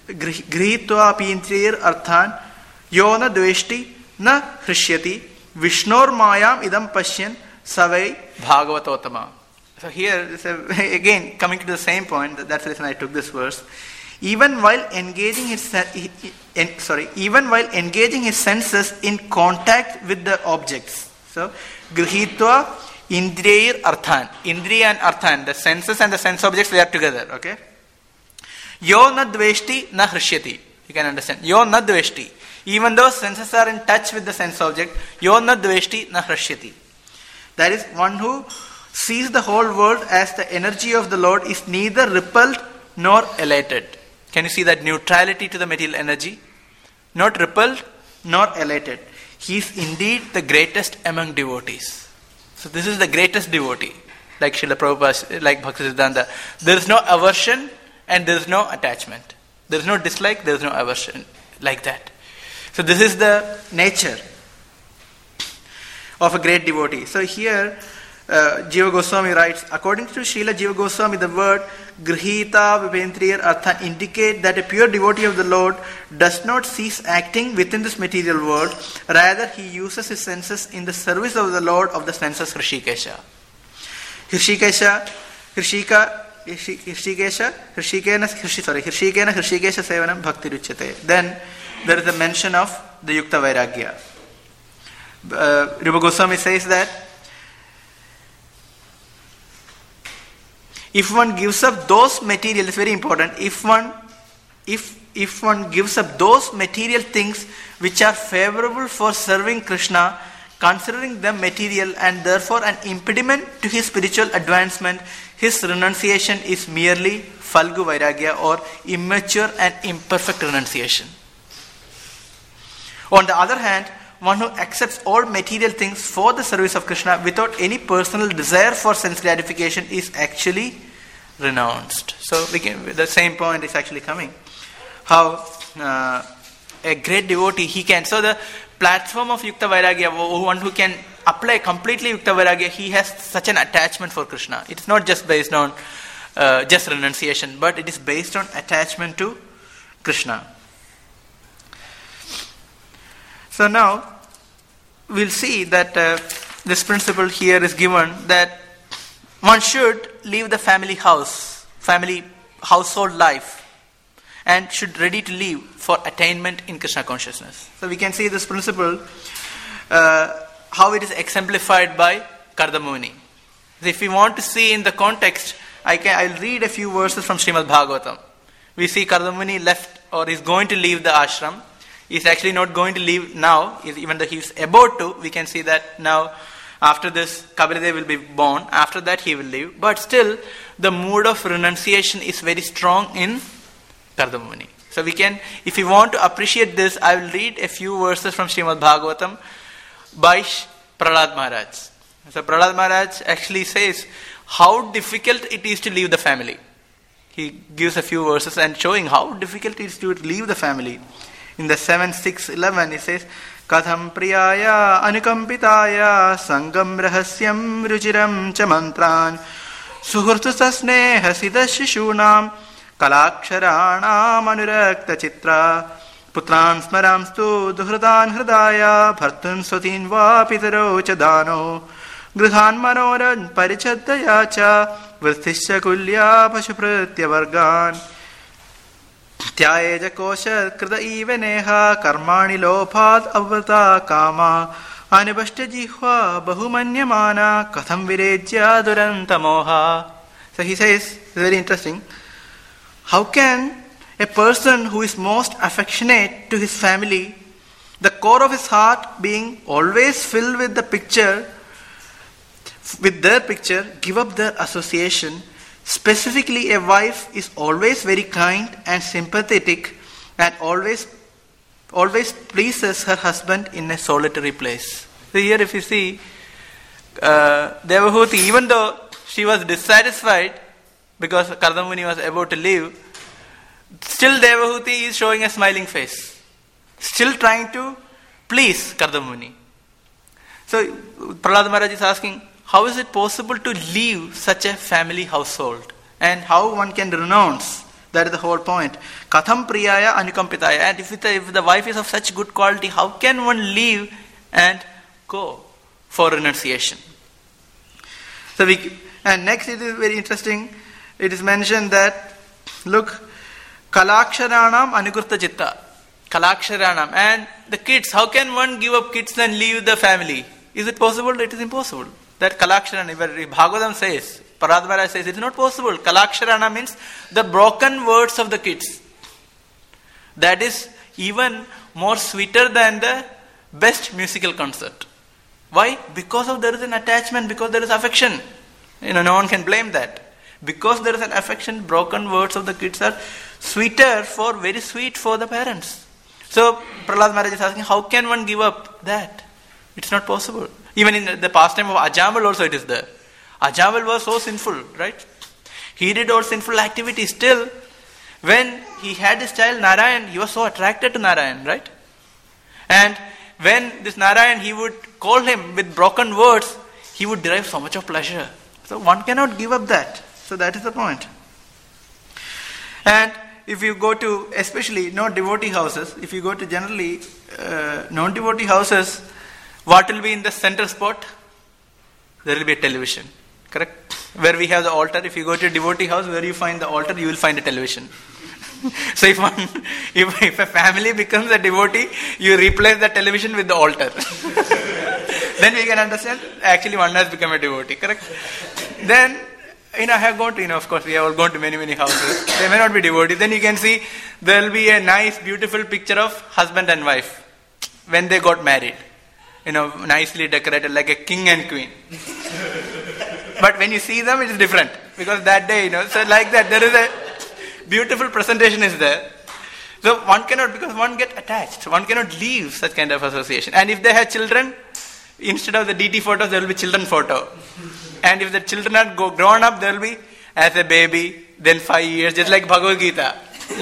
apintriyar arthan yona dveshti na hrishyati vishnor mayam idam pashyan savai bhagavatottama. So here, again, coming to the same point, that's the reason I took this verse. Even while engaging his senses in contact with the objects. So, grihitva indriyar arthan. Indriya and arthan, the senses and the sense objects, they are together. Okay. Yo na dveshti na hrishyati. You can understand. Yo na dveshti. Even though senses are in touch with the sense object, yo na dveshti na hrishyati. That is, one who sees the whole world as the energy of the Lord is neither repelled nor elated. Can you see that neutrality to the material energy? Not repelled nor elated. He is indeed the greatest among devotees. So this is the greatest devotee. Like Srila Prabhupada, like Bhaktisiddhanta. There is no aversion and there is no attachment. There is no dislike, there is no aversion. Like that. So this is the nature of a great devotee. So here, Jiva Goswami writes, according to Srila Jiva Goswami, the word Grihita Vipentriyar Artha indicate that a pure devotee of the Lord does not cease acting within this material world. Rather, he uses his senses in the service of the Lord of the senses Hrishikesha. Hrishikena Hrishikesha Sevanam Bhakti Ruchyate. Then there is a mention of the Yukta Vairagya. Rupa Goswami says that if one gives up those material, it's very important, if one gives up those material things which are favorable for serving Krishna, considering them material and therefore an impediment to his spiritual advancement, his renunciation is merely Falgu Vairagya or immature and imperfect renunciation. On the other hand, one who accepts all material things for the service of Krishna without any personal desire for sense gratification is actually renounced. So the same point is actually coming. How a great devotee, he can. So the platform of Yukta Vairagya, one who can apply completely Yukta Vairagya, he has such an attachment for Krishna. It's not just based on just renunciation, but it is based on attachment to Krishna. So now, we'll see that this principle here is given that one should leave the family house family household life and should ready to live for attainment in Krishna consciousness. So we can see this principle, how it is exemplified by Kardamuni. If we want to see in the context, I'll read a few verses from Srimad Bhagavatam. We see Kardamuni left or is going to leave the ashram. He's actually not going to leave now, even though he's about to. We can see that now after this Kapila will be born. After that he will leave. But still the mood of renunciation is very strong in Kardamuni. So we can, if you want to appreciate this, I will read a few verses from Srimad Bhagavatam by Prahlad Maharaj. So Prahlad Maharaj actually says how difficult it is to leave the family. He gives a few verses and showing how difficult it is to leave the family. In the 7, 6, 11 he says, Katham priyaya anukampitaya sangam rahasyam ruchiram cha mantran suhurtu sasneha sidashishunam kalaksharanam anurakta chitra putran smaramstu duhradan hridaya bhartun swatin va pitaro cha dano grihan manoran parichaddaya cha vrthisya kulya pashupritya vargan Tyayeja kosha krida ive neha karmani lophat avrata kama anibashta jihva bahumanyamana katham virejya duranta moha. So he says, it's very interesting, how can a person who is most affectionate to his family, the core of his heart being always filled with the picture, with their picture, give up their association? Specifically, a wife is always very kind and sympathetic and always pleases her husband in a solitary place. So here if you see, Devahuti, even though she was dissatisfied because Kardamuni was about to leave, still Devahuti is showing a smiling face, still trying to please Kardamuni. So Prahlad Maharaj is asking, how is it possible to leave such a family household? And how one can renounce? That is the whole point. Katham priyaya anukampitaya. And if the wife is of such good quality, how can one leave and go for renunciation? And next it is very interesting. It is mentioned that, look, kalaksharanam anukurta chitta. Kalaksharanam. And the kids, how can one give up kids and leave the family? Is it possible? It is impossible. That Kalaksharana, Bhagavatam says, Prahlad Maharaj says, it is not possible. Kalaksharana means the broken words of the kids. That is even more sweeter than the best musical concert. Why? Because there is an attachment, because there is affection. No one can blame that. Because there is an affection, broken words of the kids are very sweet for the parents. So Prahlad Maharaj is asking, how can one give up that? It's not possible. Even in the pastime of Ajamal also it is there. Ajamal was so sinful, right? He did all sinful activities. Still, when he had his child Narayan, he was so attracted to Narayan, right? And when this Narayan, he would call him with broken words, he would derive so much of pleasure. So one cannot give up that. So that is the point. And if you go to, especially not devotee houses, if you go to generally non-devotee houses, what will be in the center spot? There will be a television. Correct? Where we have the altar. If you go to a devotee house, where you find the altar, you will find a television. So if a family becomes a devotee, you replace the television with the altar. Then we can understand, actually one has become a devotee. Correct? Then, I have gone to, of course, we have all gone to many, many houses. They may not be devotees. Then you can see, there will be a nice, beautiful picture of husband and wife when they got married. Nicely decorated like a king and queen. But when you see them, it is different. Because that day, so like that, there is a beautiful presentation is there. So one cannot, because one get attached. One cannot leave such kind of association. And if they have children, instead of the DT photos, there will be children photo. And if the children are grown up, there will be as a baby, then 5 years, just like Bhagavad Gita.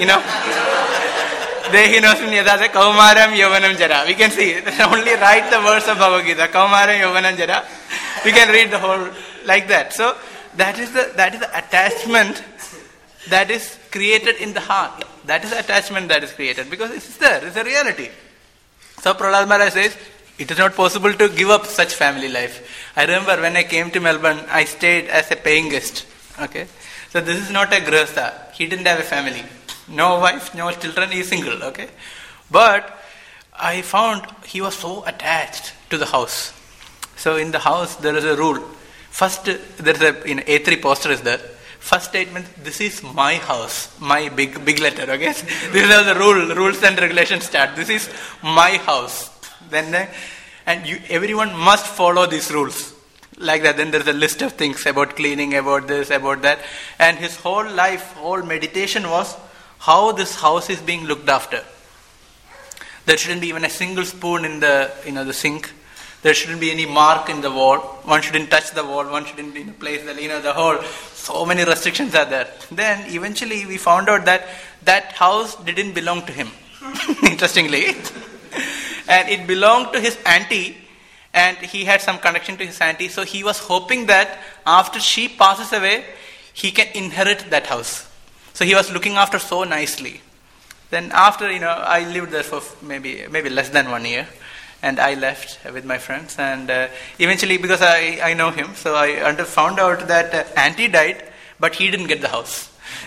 Dehinosmin yadase kaumaram yovanam jara. We can see, only write the verse of Bhagavad Gita, kaumaram yovanam jara. We can read the whole like that. So that is the attachment that is created in the heart. That is the attachment that is created because it's there, it's a reality. So Prahlad Maharaj says, it is not possible to give up such family life. I remember when I came to Melbourne, I stayed as a paying guest. Okay. So this is not a grihastha. He didn't have a family. No wife, no children, he is single, okay? But I found he was so attached to the house. So in the house there is a rule. First, there is a A3 poster is there. First statement, this is my house. My big letter, okay? These are the rules and regulations start. This is my house. Then, everyone must follow these rules. Like that, then there's a list of things about cleaning, about this, about that. And his whole life, whole meditation was how this house is being looked after. There shouldn't be even a single spoon in the sink. There shouldn't be any mark in the wall. One shouldn't touch the wall. One shouldn't place the whole. So many restrictions are there. Then eventually we found out that house didn't belong to him. Interestingly. And it belonged to his auntie. And he had some connection to his auntie. So he was hoping that after she passes away, he can inherit that house. So he was looking after so nicely. Then after, I lived there for maybe less than 1 year. And I left with my friends. And eventually, because I know him, so I found out that auntie died, but he didn't get the house.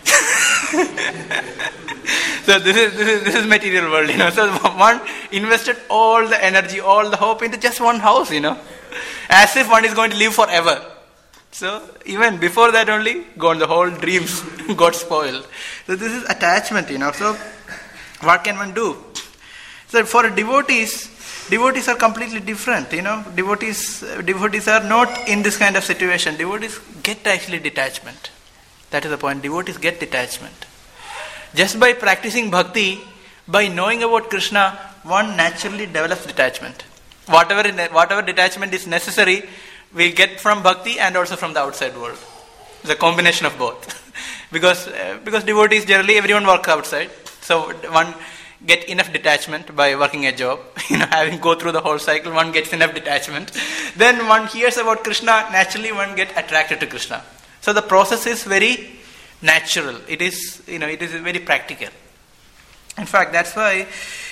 So this is material world, So one invested all the energy, all the hope into just one house, as if one is going to live forever. So even before that only, gone, the whole dreams got spoiled. So this is attachment, So what can one do? So for devotees are completely different, Devotees are not in this kind of situation. Devotees get actually detachment. That is the point. Devotees get detachment. Just by practicing bhakti, by knowing about Krishna, one naturally develops detachment. Whatever detachment is necessary, we get from bhakti and also from the outside world. It's a combination of both. because devotees generally, everyone works outside. So one get enough detachment by working a job. Having go through the whole cycle, one gets enough detachment. Then one hears about Krishna, naturally one gets attracted to Krishna. So the process is very natural. It is very practical. In fact, that's why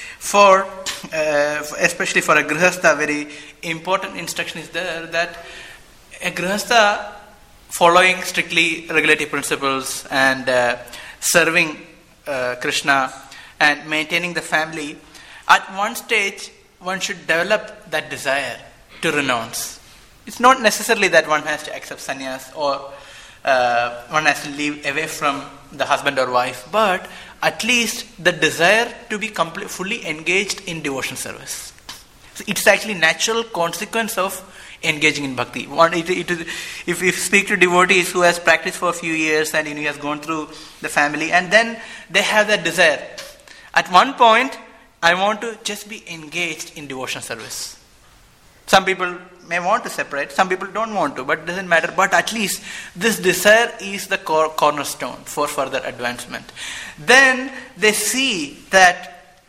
especially for a grihastha, very important instruction is there that a grihastha following strictly regulative principles and serving Krishna and maintaining the family, at one stage one should develop that desire to renounce. It's not necessarily that one has to accept sannyas or one has to live away from the husband or wife, but at least the desire to be fully engaged in devotion service. So it's actually natural consequence of engaging in bhakti. If you speak to devotees who has practiced for a few years and he has gone through the family, and then they have that desire. At one point, I want to just be engaged in devotion service. Some people may want to separate, some people don't want to, but it doesn't matter. But at least this desire is the cornerstone for further advancement. Then they see that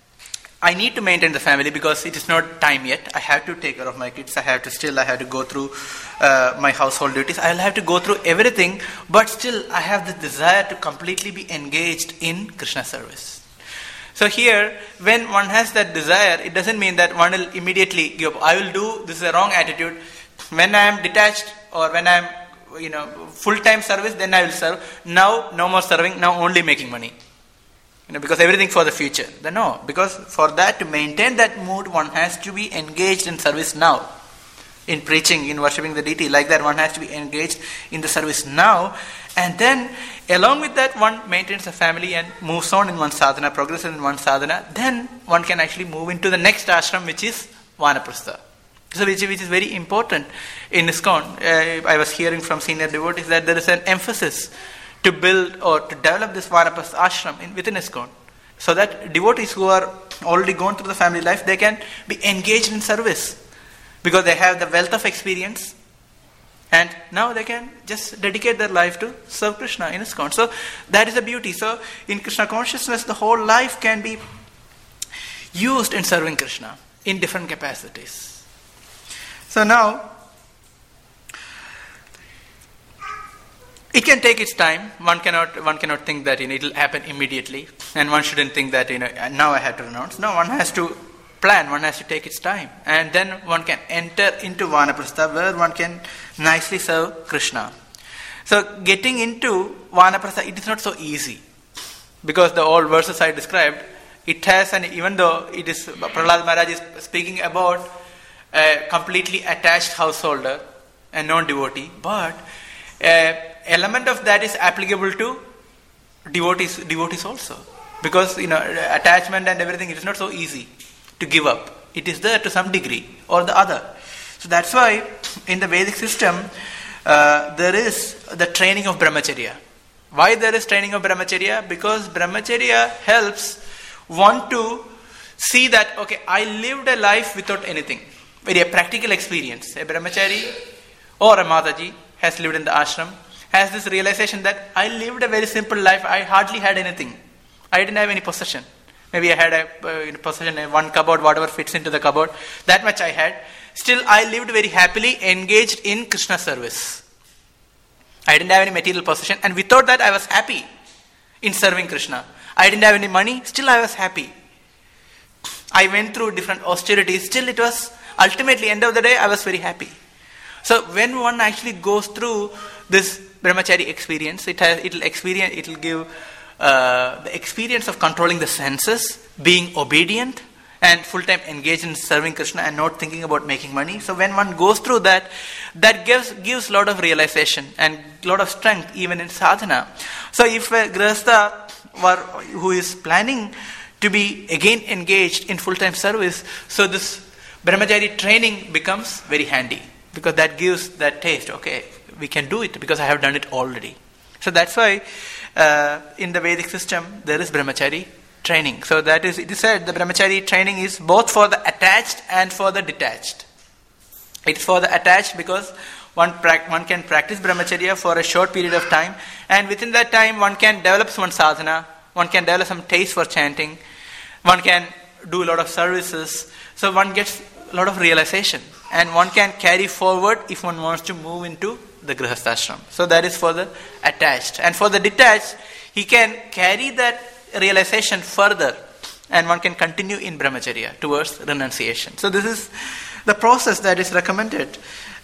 I need to maintain the family because it is not time yet. I have to take care of my kids. I have to go through my household duties. I'll have to go through everything, but still I have the desire to completely be engaged in Krishna service. So here, when one has that desire, it doesn't mean that one will immediately give up. I will do, this is a wrong attitude. When I am detached or when I am, full-time service, then I will serve. Now, no more serving, now only making money. Because everything for the future. Then no, because for that, to maintain that mood, one has to be engaged in service now. In preaching, in worshipping the deity, like that, one has to be engaged in the service now. And then, along with that, one maintains a family and moves on in one sadhana, progresses in one sadhana. Then, one can actually move into the next ashram, which is Vanaprastha. So, which is very important in ISKCON. I was hearing from senior devotees that there is an emphasis to build or to develop this Vanaprastha ashram within ISKCON. So that devotees who are already gone through the family life, they can be engaged in service. Because they have the wealth of experience. And now they can just dedicate their life to serve Krishna in ISKCON. So that is the beauty. So in Krishna consciousness, the whole life can be used in serving Krishna in different capacities. So now, it can take its time. One cannot think that it will happen immediately. And one shouldn't think that now I have to renounce. No, one has to plan, one has to take its time. And then one can enter into Vanaprastha where one can nicely serve Krishna. So getting into Vanaprastha, it is not so easy. Because the old verses I described, it has even though it is, Prahlad Maharaj is speaking about a completely attached householder, a non-devotee, but element of that is applicable to devotees also. Because, attachment and everything, it is not so easy to give up. It is there to some degree or the other. So that's why in the Vedic system, there is the training of brahmacharya. Why there is training of brahmacharya? Because brahmacharya helps one to see that, okay, I lived a life without anything. Very a practical experience. A brahmachari or a Mataji has lived in the ashram, has this realization that I lived a very simple life. I hardly had anything. I didn't have any possession. Maybe I had a possession, one cupboard, whatever fits into the cupboard. That much I had. Still, I lived very happily, engaged in Krishna service. I didn't have any material possession, and without that I was happy in serving Krishna. I didn't have any money, still I was happy. I went through different austerities, still it was, ultimately, end of the day, I was very happy. So when one actually goes through this brahmachari experience, it'll give the experience of controlling the senses, being obedient, and full-time engaged in serving Krishna and not thinking about making money. So when one goes through that, that gives a lot of realization and a lot of strength even in sadhana. So if a grihastha who is planning to be again engaged in full-time service, so this brahmachari training becomes very handy because that gives that taste. Okay, we can do it because I have done it already. So that's why in the Vedic system there is brahmachari training. So that is, it is said the brahmachari training is both for the attached and for the detached. It's for the attached because one can practice brahmacharya for a short period of time, and within that time one can develop some sadhana, one can develop some taste for chanting, one can do a lot of services, so one gets a lot of realization and one can carry forward if one wants to move into the grihasthashram. So that is for the attached. And for the detached, he can carry that realization further and one can continue in brahmacharya towards renunciation. So this is the process that is recommended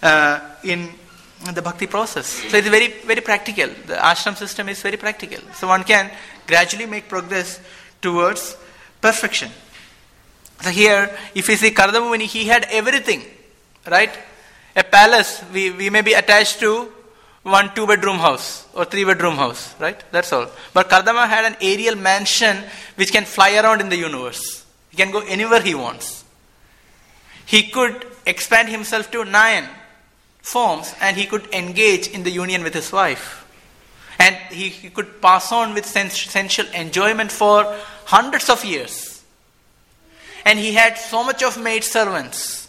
in the bhakti process. So it's very, very practical. The ashram system is very practical. So one can gradually make progress towards perfection. So here, if you see Kardama Muni, he had everything, right? A palace, we may be attached to 1 2-bedroom house or 3-bedroom house, right? That's all. But Kardama had an aerial mansion which can fly around in the universe. He can go anywhere he wants. He could expand himself to 9 forms and he could engage in the union with his wife. And he could pass on with sensual enjoyment for hundreds of years. And he had so much of maid servants.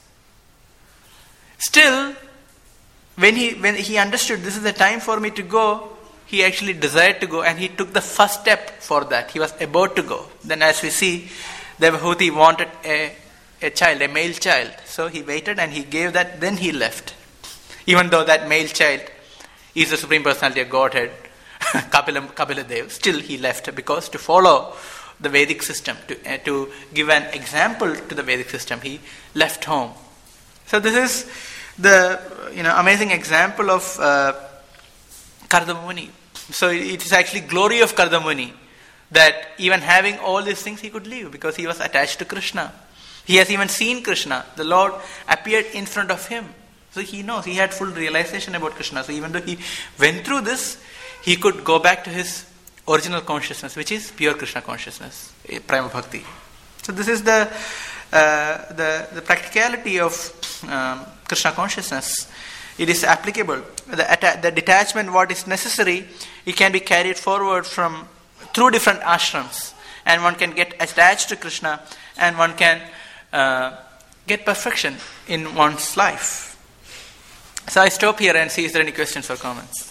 Still, when he understood this is the time for me to go, he actually desired to go and he took the first step for that. He was about to go. Then as we see, Devahuti wanted a child, a male child. So he waited and he gave that, then he left. Even though that male child is the Supreme Personality of Godhead, Kapila Dev, still he left because to follow the Vedic system, to give an example to the Vedic system, he left home. So this is the amazing example of Kardama Muni. So it is actually glory of Kardama Muni that even having all these things he could live because he was attached to Krishna. He has even seen Krishna. The Lord appeared in front of him. So he knows, he had full realization about Krishna. So even though he went through this, he could go back to his original consciousness, which is pure Krishna consciousness, Prema Bhakti. So this is the practicality of Krishna consciousness. It is applicable. The detachment, what is necessary, it can be carried forward through different ashrams, and one can get attached to Krishna, and one can get perfection in one's life. So I stop here and see if there are any questions or comments.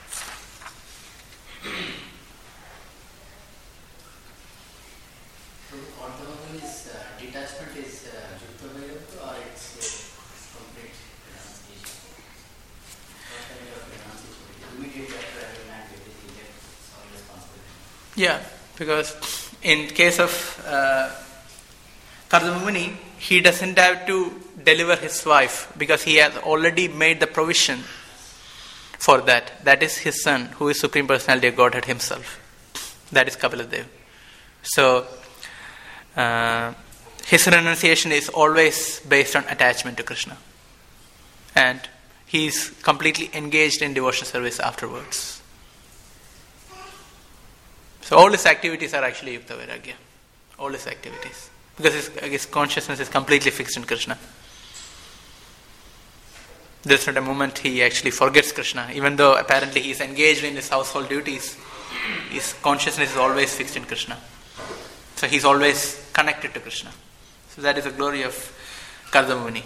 Detachment is Yukta Vayukta or it's complete renunciation? What kind of renunciation? Immediately after having an activity, he gets all responsibility. Yeah, because in case of Kardama Muni, he doesn't have to deliver his wife because he has already made the provision for that. That is his son, who is Supreme Personality of Godhead himself. That is Kapila Dev. So, his renunciation is always based on attachment to Krishna. And he is completely engaged in devotional service afterwards. So all his activities are actually Yukta Vairagya. All his activities. Because his consciousness is completely fixed in Krishna. There's not a moment he actually forgets Krishna. Even though apparently he is engaged in his household duties, his consciousness is always fixed in Krishna. So he's always connected to Krishna. So that is the glory of Kardama Muni.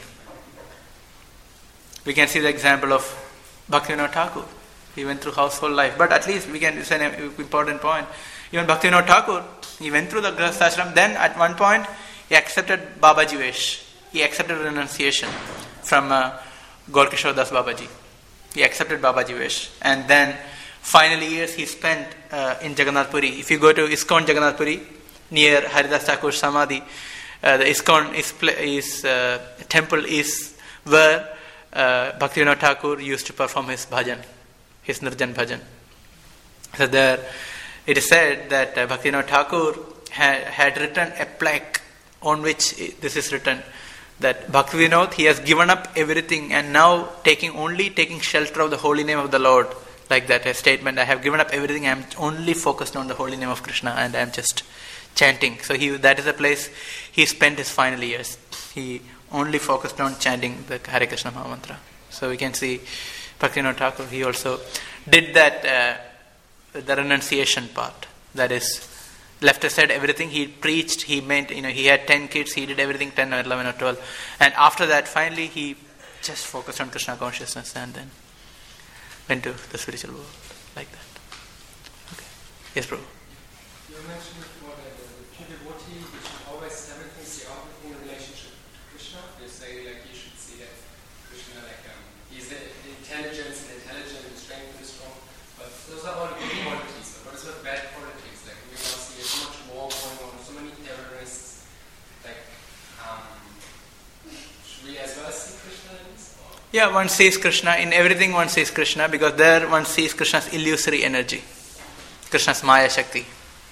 We can see the example of Bhaktivinoda Thakur. He went through household life. But at least it's an important point. Even Bhaktivinoda Thakur, he went through the Grihastha Ashram. Then at one point, he accepted Babaji Vesh. He accepted renunciation from Gaurkishore Das Babaji. He accepted Babaji Vesh. And then final years he spent in Jagannath Puri. If you go to ISKCON Jagannath Puri, near Haridas Thakur Samadhi, the ISKCON temple is where Bhaktivinoda Thakur used to perform his bhajan, his Nirjan bhajan. So there it is said that Bhaktivinoda Thakur had written a plaque on which this is written, that Bhaktivinoda, he has given up everything and now taking shelter of the holy name of the Lord. Like that, a statement, I have given up everything, I am only focused on the holy name of Krishna and I am just chanting. So that is the place he spent his final years. He only focused on chanting the Hare Krishna Mahamantra. So we can see Bhaktivinoda Thakur, he also did that, the renunciation part. That is, left aside everything, he preached, he had 10 kids, he did everything, 10 or 11 or 12. And after that, finally, he just focused on Krishna consciousness and then went to the spiritual world, like that. Okay. Yes, Prabhu. You mentioned before that the pure devotee should always everything see everything in relationship to Krishna. You say you should see that Krishna he's the intelligence and strength is strong. But those are all good qualities. But what is with bad qualities? We now see there's so much war going on, so many terrorists. Should we as well see Krishna in this? Yeah, one sees Krishna. In everything one sees Krishna, because there one sees Krishna's illusory energy. Krishna's Maya Shakti.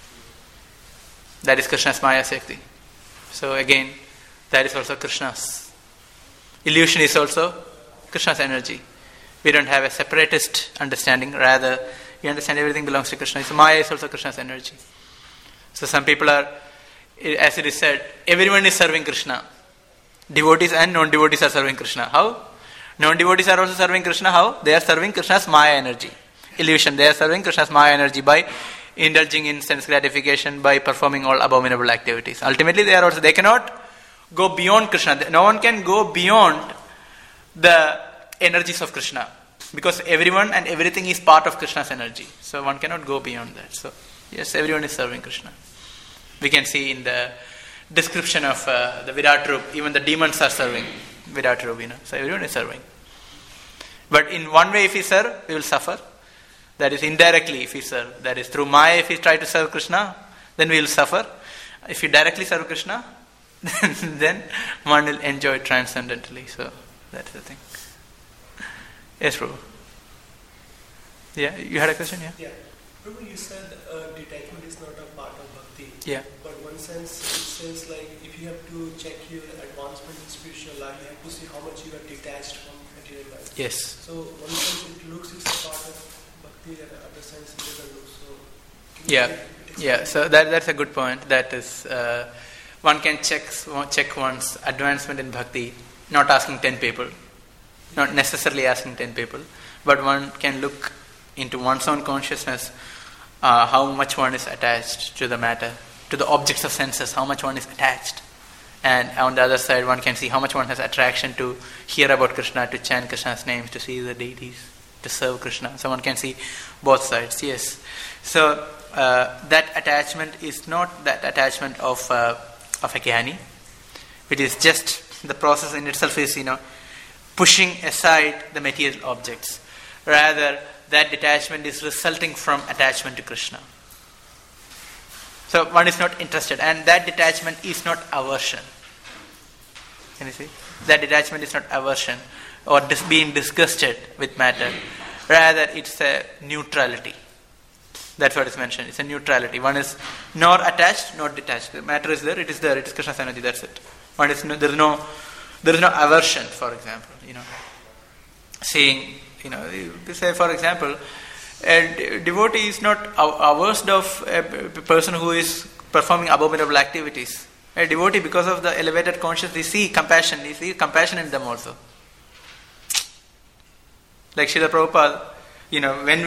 That is Krishna's Maya Shakti. So again, that is also Krishna's. Illusion is also Krishna's energy. We don't have a separatist understanding. Rather, we understand everything belongs to Krishna. So Maya is also Krishna's energy. So some people are, as it is said, everyone is serving Krishna. Devotees and non-devotees are serving Krishna. How? Non-devotees are also serving Krishna. How? They are serving Krishna's Maya energy. Illusion. They are serving Krishna's Maya energy by indulging in sense gratification, by performing all abominable activities. Ultimately, they cannot go beyond Krishna. No one can go beyond the energies of Krishna, because everyone and everything is part of Krishna's energy. So one cannot go beyond that. So yes, everyone is serving Krishna. We can see in the description of the Virat Rup, even the demons are serving Virat Rup. So everyone is serving. But in one way, if we serve, we will suffer. That is indirectly if we serve. That is through Maya, if we try to serve Krishna, then we will suffer. If we directly serve Krishna, then one will enjoy transcendentally. So that's the thing. Yes, Prabhu. Yeah, you had a question? Yeah. Prabhu, you said detachment is not a part of bhakti. Yeah. But one sense, it says if you have to check your advancement in spiritual life, you have to see how much you are detached from material life. Yes. So one sense it looks it's a part of bhakti, and other sense it doesn't look. So Yeah. So that's a good point. That is, one can check one's advancement in bhakti, not asking 10 people, not necessarily asking 10 people, but one can look into one's own consciousness, how much one is attached to the matter, to the objects of senses, how much one is attached. And on the other side, one can see how much one has attraction to hear about Krishna, to chant Krishna's names, to see the deities, to serve Krishna. So one can see both sides. Yes. So that attachment is not that attachment of a jnani. It is just the process in itself is pushing aside the material objects. Rather, that detachment is resulting from attachment to Krishna. So one is not interested, and that detachment is not aversion. Can you see? That detachment is not aversion or being disgusted with matter, Rather, it's a neutrality. That's what is mentioned. It's a neutrality. One is nor attached, nor detached. The matter is there. It is there. It is Krishna's energy. That's it. One is there is no aversion. For example, seeing, say for example, a devotee is not averse of a person who is performing abominable activities. A devotee, because of the elevated consciousness, he sees compassion in them also. Like Srila Prabhupada, when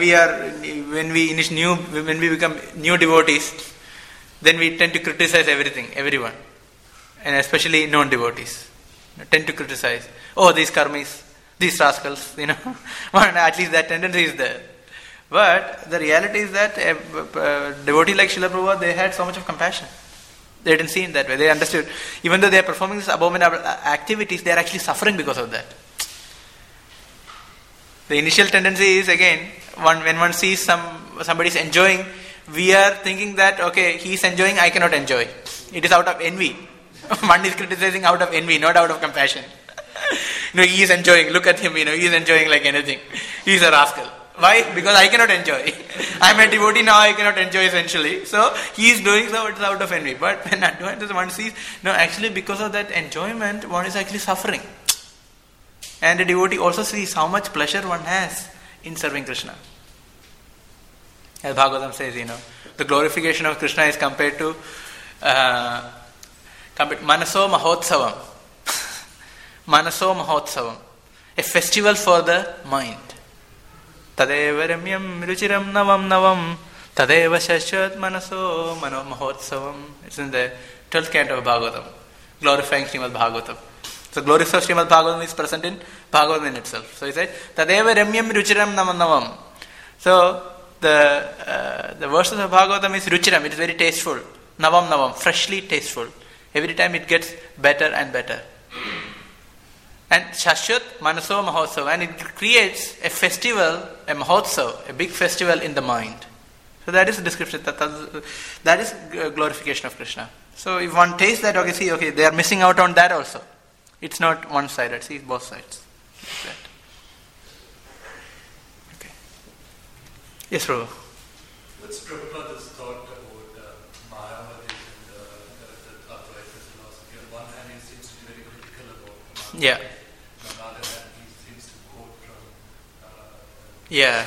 we become new devotees, then we tend to criticize everyone, and especially non-devotees. Tend to criticize. Oh, these karmis, these rascals, at least that tendency is there. But the reality is that a devotee like Srila Prabhupada, they had so much of compassion. They didn't see it that way. They understood, even though they are performing these abominable activities, they are actually suffering because of that. The initial tendency is, again, when one sees somebody is enjoying, we are thinking that, okay, he is enjoying, I cannot enjoy. It is out of envy. One is criticizing out of envy, not out of compassion. He is enjoying, look at him, he is enjoying like anything. He is a rascal. Why? Because I cannot enjoy. I am a devotee now, I cannot enjoy essentially. So, he is doing so, it is out of envy. But when one sees, actually because of that enjoyment, one is actually suffering. And a devotee also sees how much pleasure one has in serving Krishna. As Bhagavatam says, the glorification of Krishna is compared to Manaso Mahotsavam. Manaso Mahotsavam. A festival for the mind. Tadeva Ramyam Ruchiram Navam Navam Tadeva Shashvat Manaso Mano Mahotsavam. It's in the 12th canto of Bhagavatam, glorifying Srimad Bhagavatam. So glory of Srimad Bhagavatam is present in Bhagavatam in itself. So he said, Tadeva Ramyam Ruchiram Navam Navam. So the verses of Bhagavatam is Ruchiram, it is very tasteful. Navam Navam, freshly tasteful. Every time it gets better and better. And Shashwat Manaso Mahotsav, and it creates a festival, a Mahotsav, a big festival in the mind. So that is the description, that is glorification of Krishna. So if one tastes that, okay, they are missing out on that also. It's not one-sided, see, both sides. Like that. Okay. Yes, Prabhu. What's Prabhupada's thought about Mayavadis and the Advaita philosophy? On one hand, he seems to be very critical about Mayavadis. Yeah. On the other hand, he seems to quote from Yeah.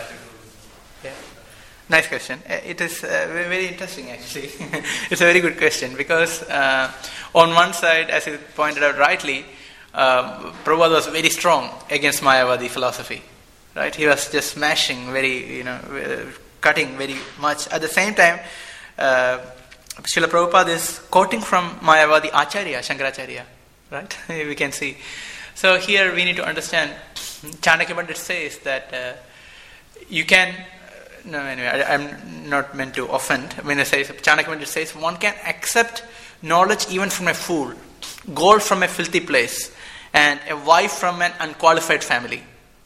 Nice question. It is very interesting, actually. It's a very good question because on one side, as you pointed out rightly, Prabhupada was very strong against Mayavadi philosophy. Right? He was just smashing cutting very much. At the same time, Srila Prabhupada is quoting from Mayavadi Acharya, Shankaracharya. Right? We can see. So here we need to understand, Chanakya Pandit says that you can, I'm not meant to offend. When I say, Chanakya Pandit says, one can accept knowledge even from a fool, gold from a filthy place, and a wife from an unqualified family.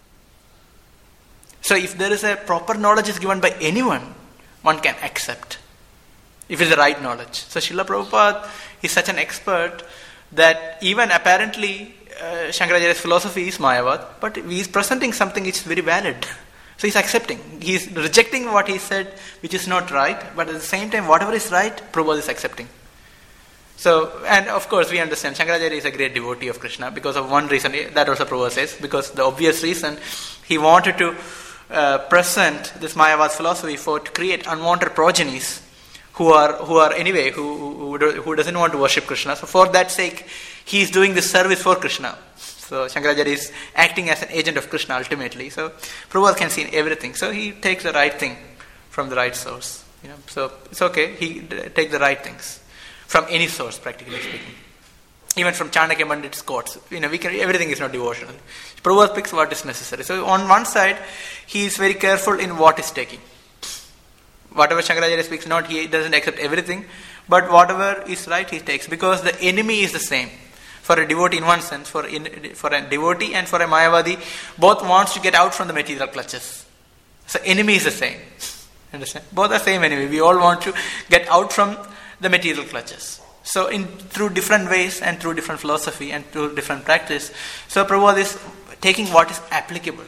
So if there is a proper knowledge is given by anyone, one can accept, if it's the right knowledge. So Srila Prabhupada is such an expert that even apparently Shankaracharya's philosophy is Mayavad, but he is presenting something which is very valid. So he's accepting. He's rejecting what he said, which is not right, but at the same time, whatever is right, Prabhupada is accepting. So, and of course we understand, Shankaracharya is a great devotee of Krishna because of one reason, that also Prabhupada says, because the obvious reason, he wanted to present this Mayavad philosophy to create unwanted progenies who doesn't want to worship Krishna. So for that sake, he is doing this service for Krishna. So Shankaracharya is acting as an agent of Krishna ultimately. So Prabhupada can see everything. So he takes the right thing from the right source. So it's okay. He takes the right things from any source, practically speaking. Even from Chanakya Pandit's quotes. Everything is not devotional. Prabhupada picks what is necessary. So on one side, he is very careful in what is taking. Whatever Shankaracharya speaks not, he doesn't accept everything. But whatever is right, he takes. Because the enemy is the same. For a devotee in one sense, for a devotee and for a Mayavadi, both wants to get out from the material clutches. So enemy is the same. Understand? Both are same enemy. We all want to get out from the material clutches. So through different ways and through different philosophy and through different practice. So Prabhupada is taking what is applicable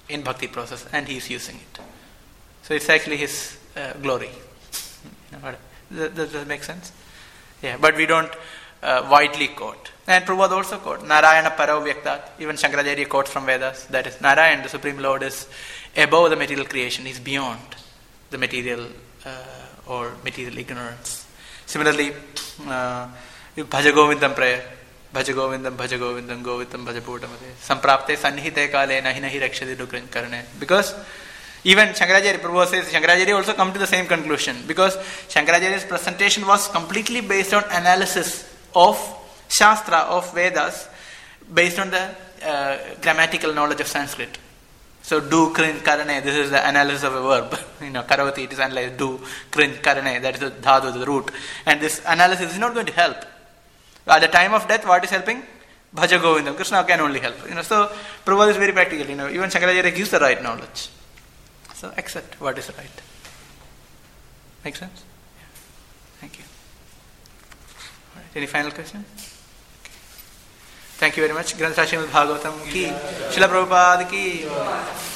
in bhakti process, and he is using it. So it's actually his glory. Does that make sense? Yeah, but we don't widely quote. And Prabhupada also quote Narayana Parao Vyaktat. Even Shankaracharya quotes from Vedas. That is, Narayan, the Supreme Lord, is above the material creation. He is beyond the material or material ignorance. Similarly, Bhaja Govindam prayer. Bhaja Govindam, Govindam, Bhaja Purtamate. Samprapte Sannihite Kale Nahi Nahi Rakshati Dukrin Karane. Because even Shankaracharya, Prabhupada says, Shankaracharya also come to the same conclusion. Because Shankaracharya's presentation was completely based on analysis of Shastra, of Vedas, based on the grammatical knowledge of Sanskrit. So, do, krin, karane, this is the analysis of a verb. Karavati, it is analyzed, do, krin, karane, that is the dhatu, the root. And this analysis is not going to help. At the time of death, what is helping? Bhaja Govindam. Krishna can only help. So, Prabhupada is very practical. Even Shankaracharya gives the right knowledge. So, accept what is right. Make sense? Yeah. Thank you. All right. Any final question? Thank you very much. Granth Srimad Bhagavatam ki, Srila Prabhupada ki.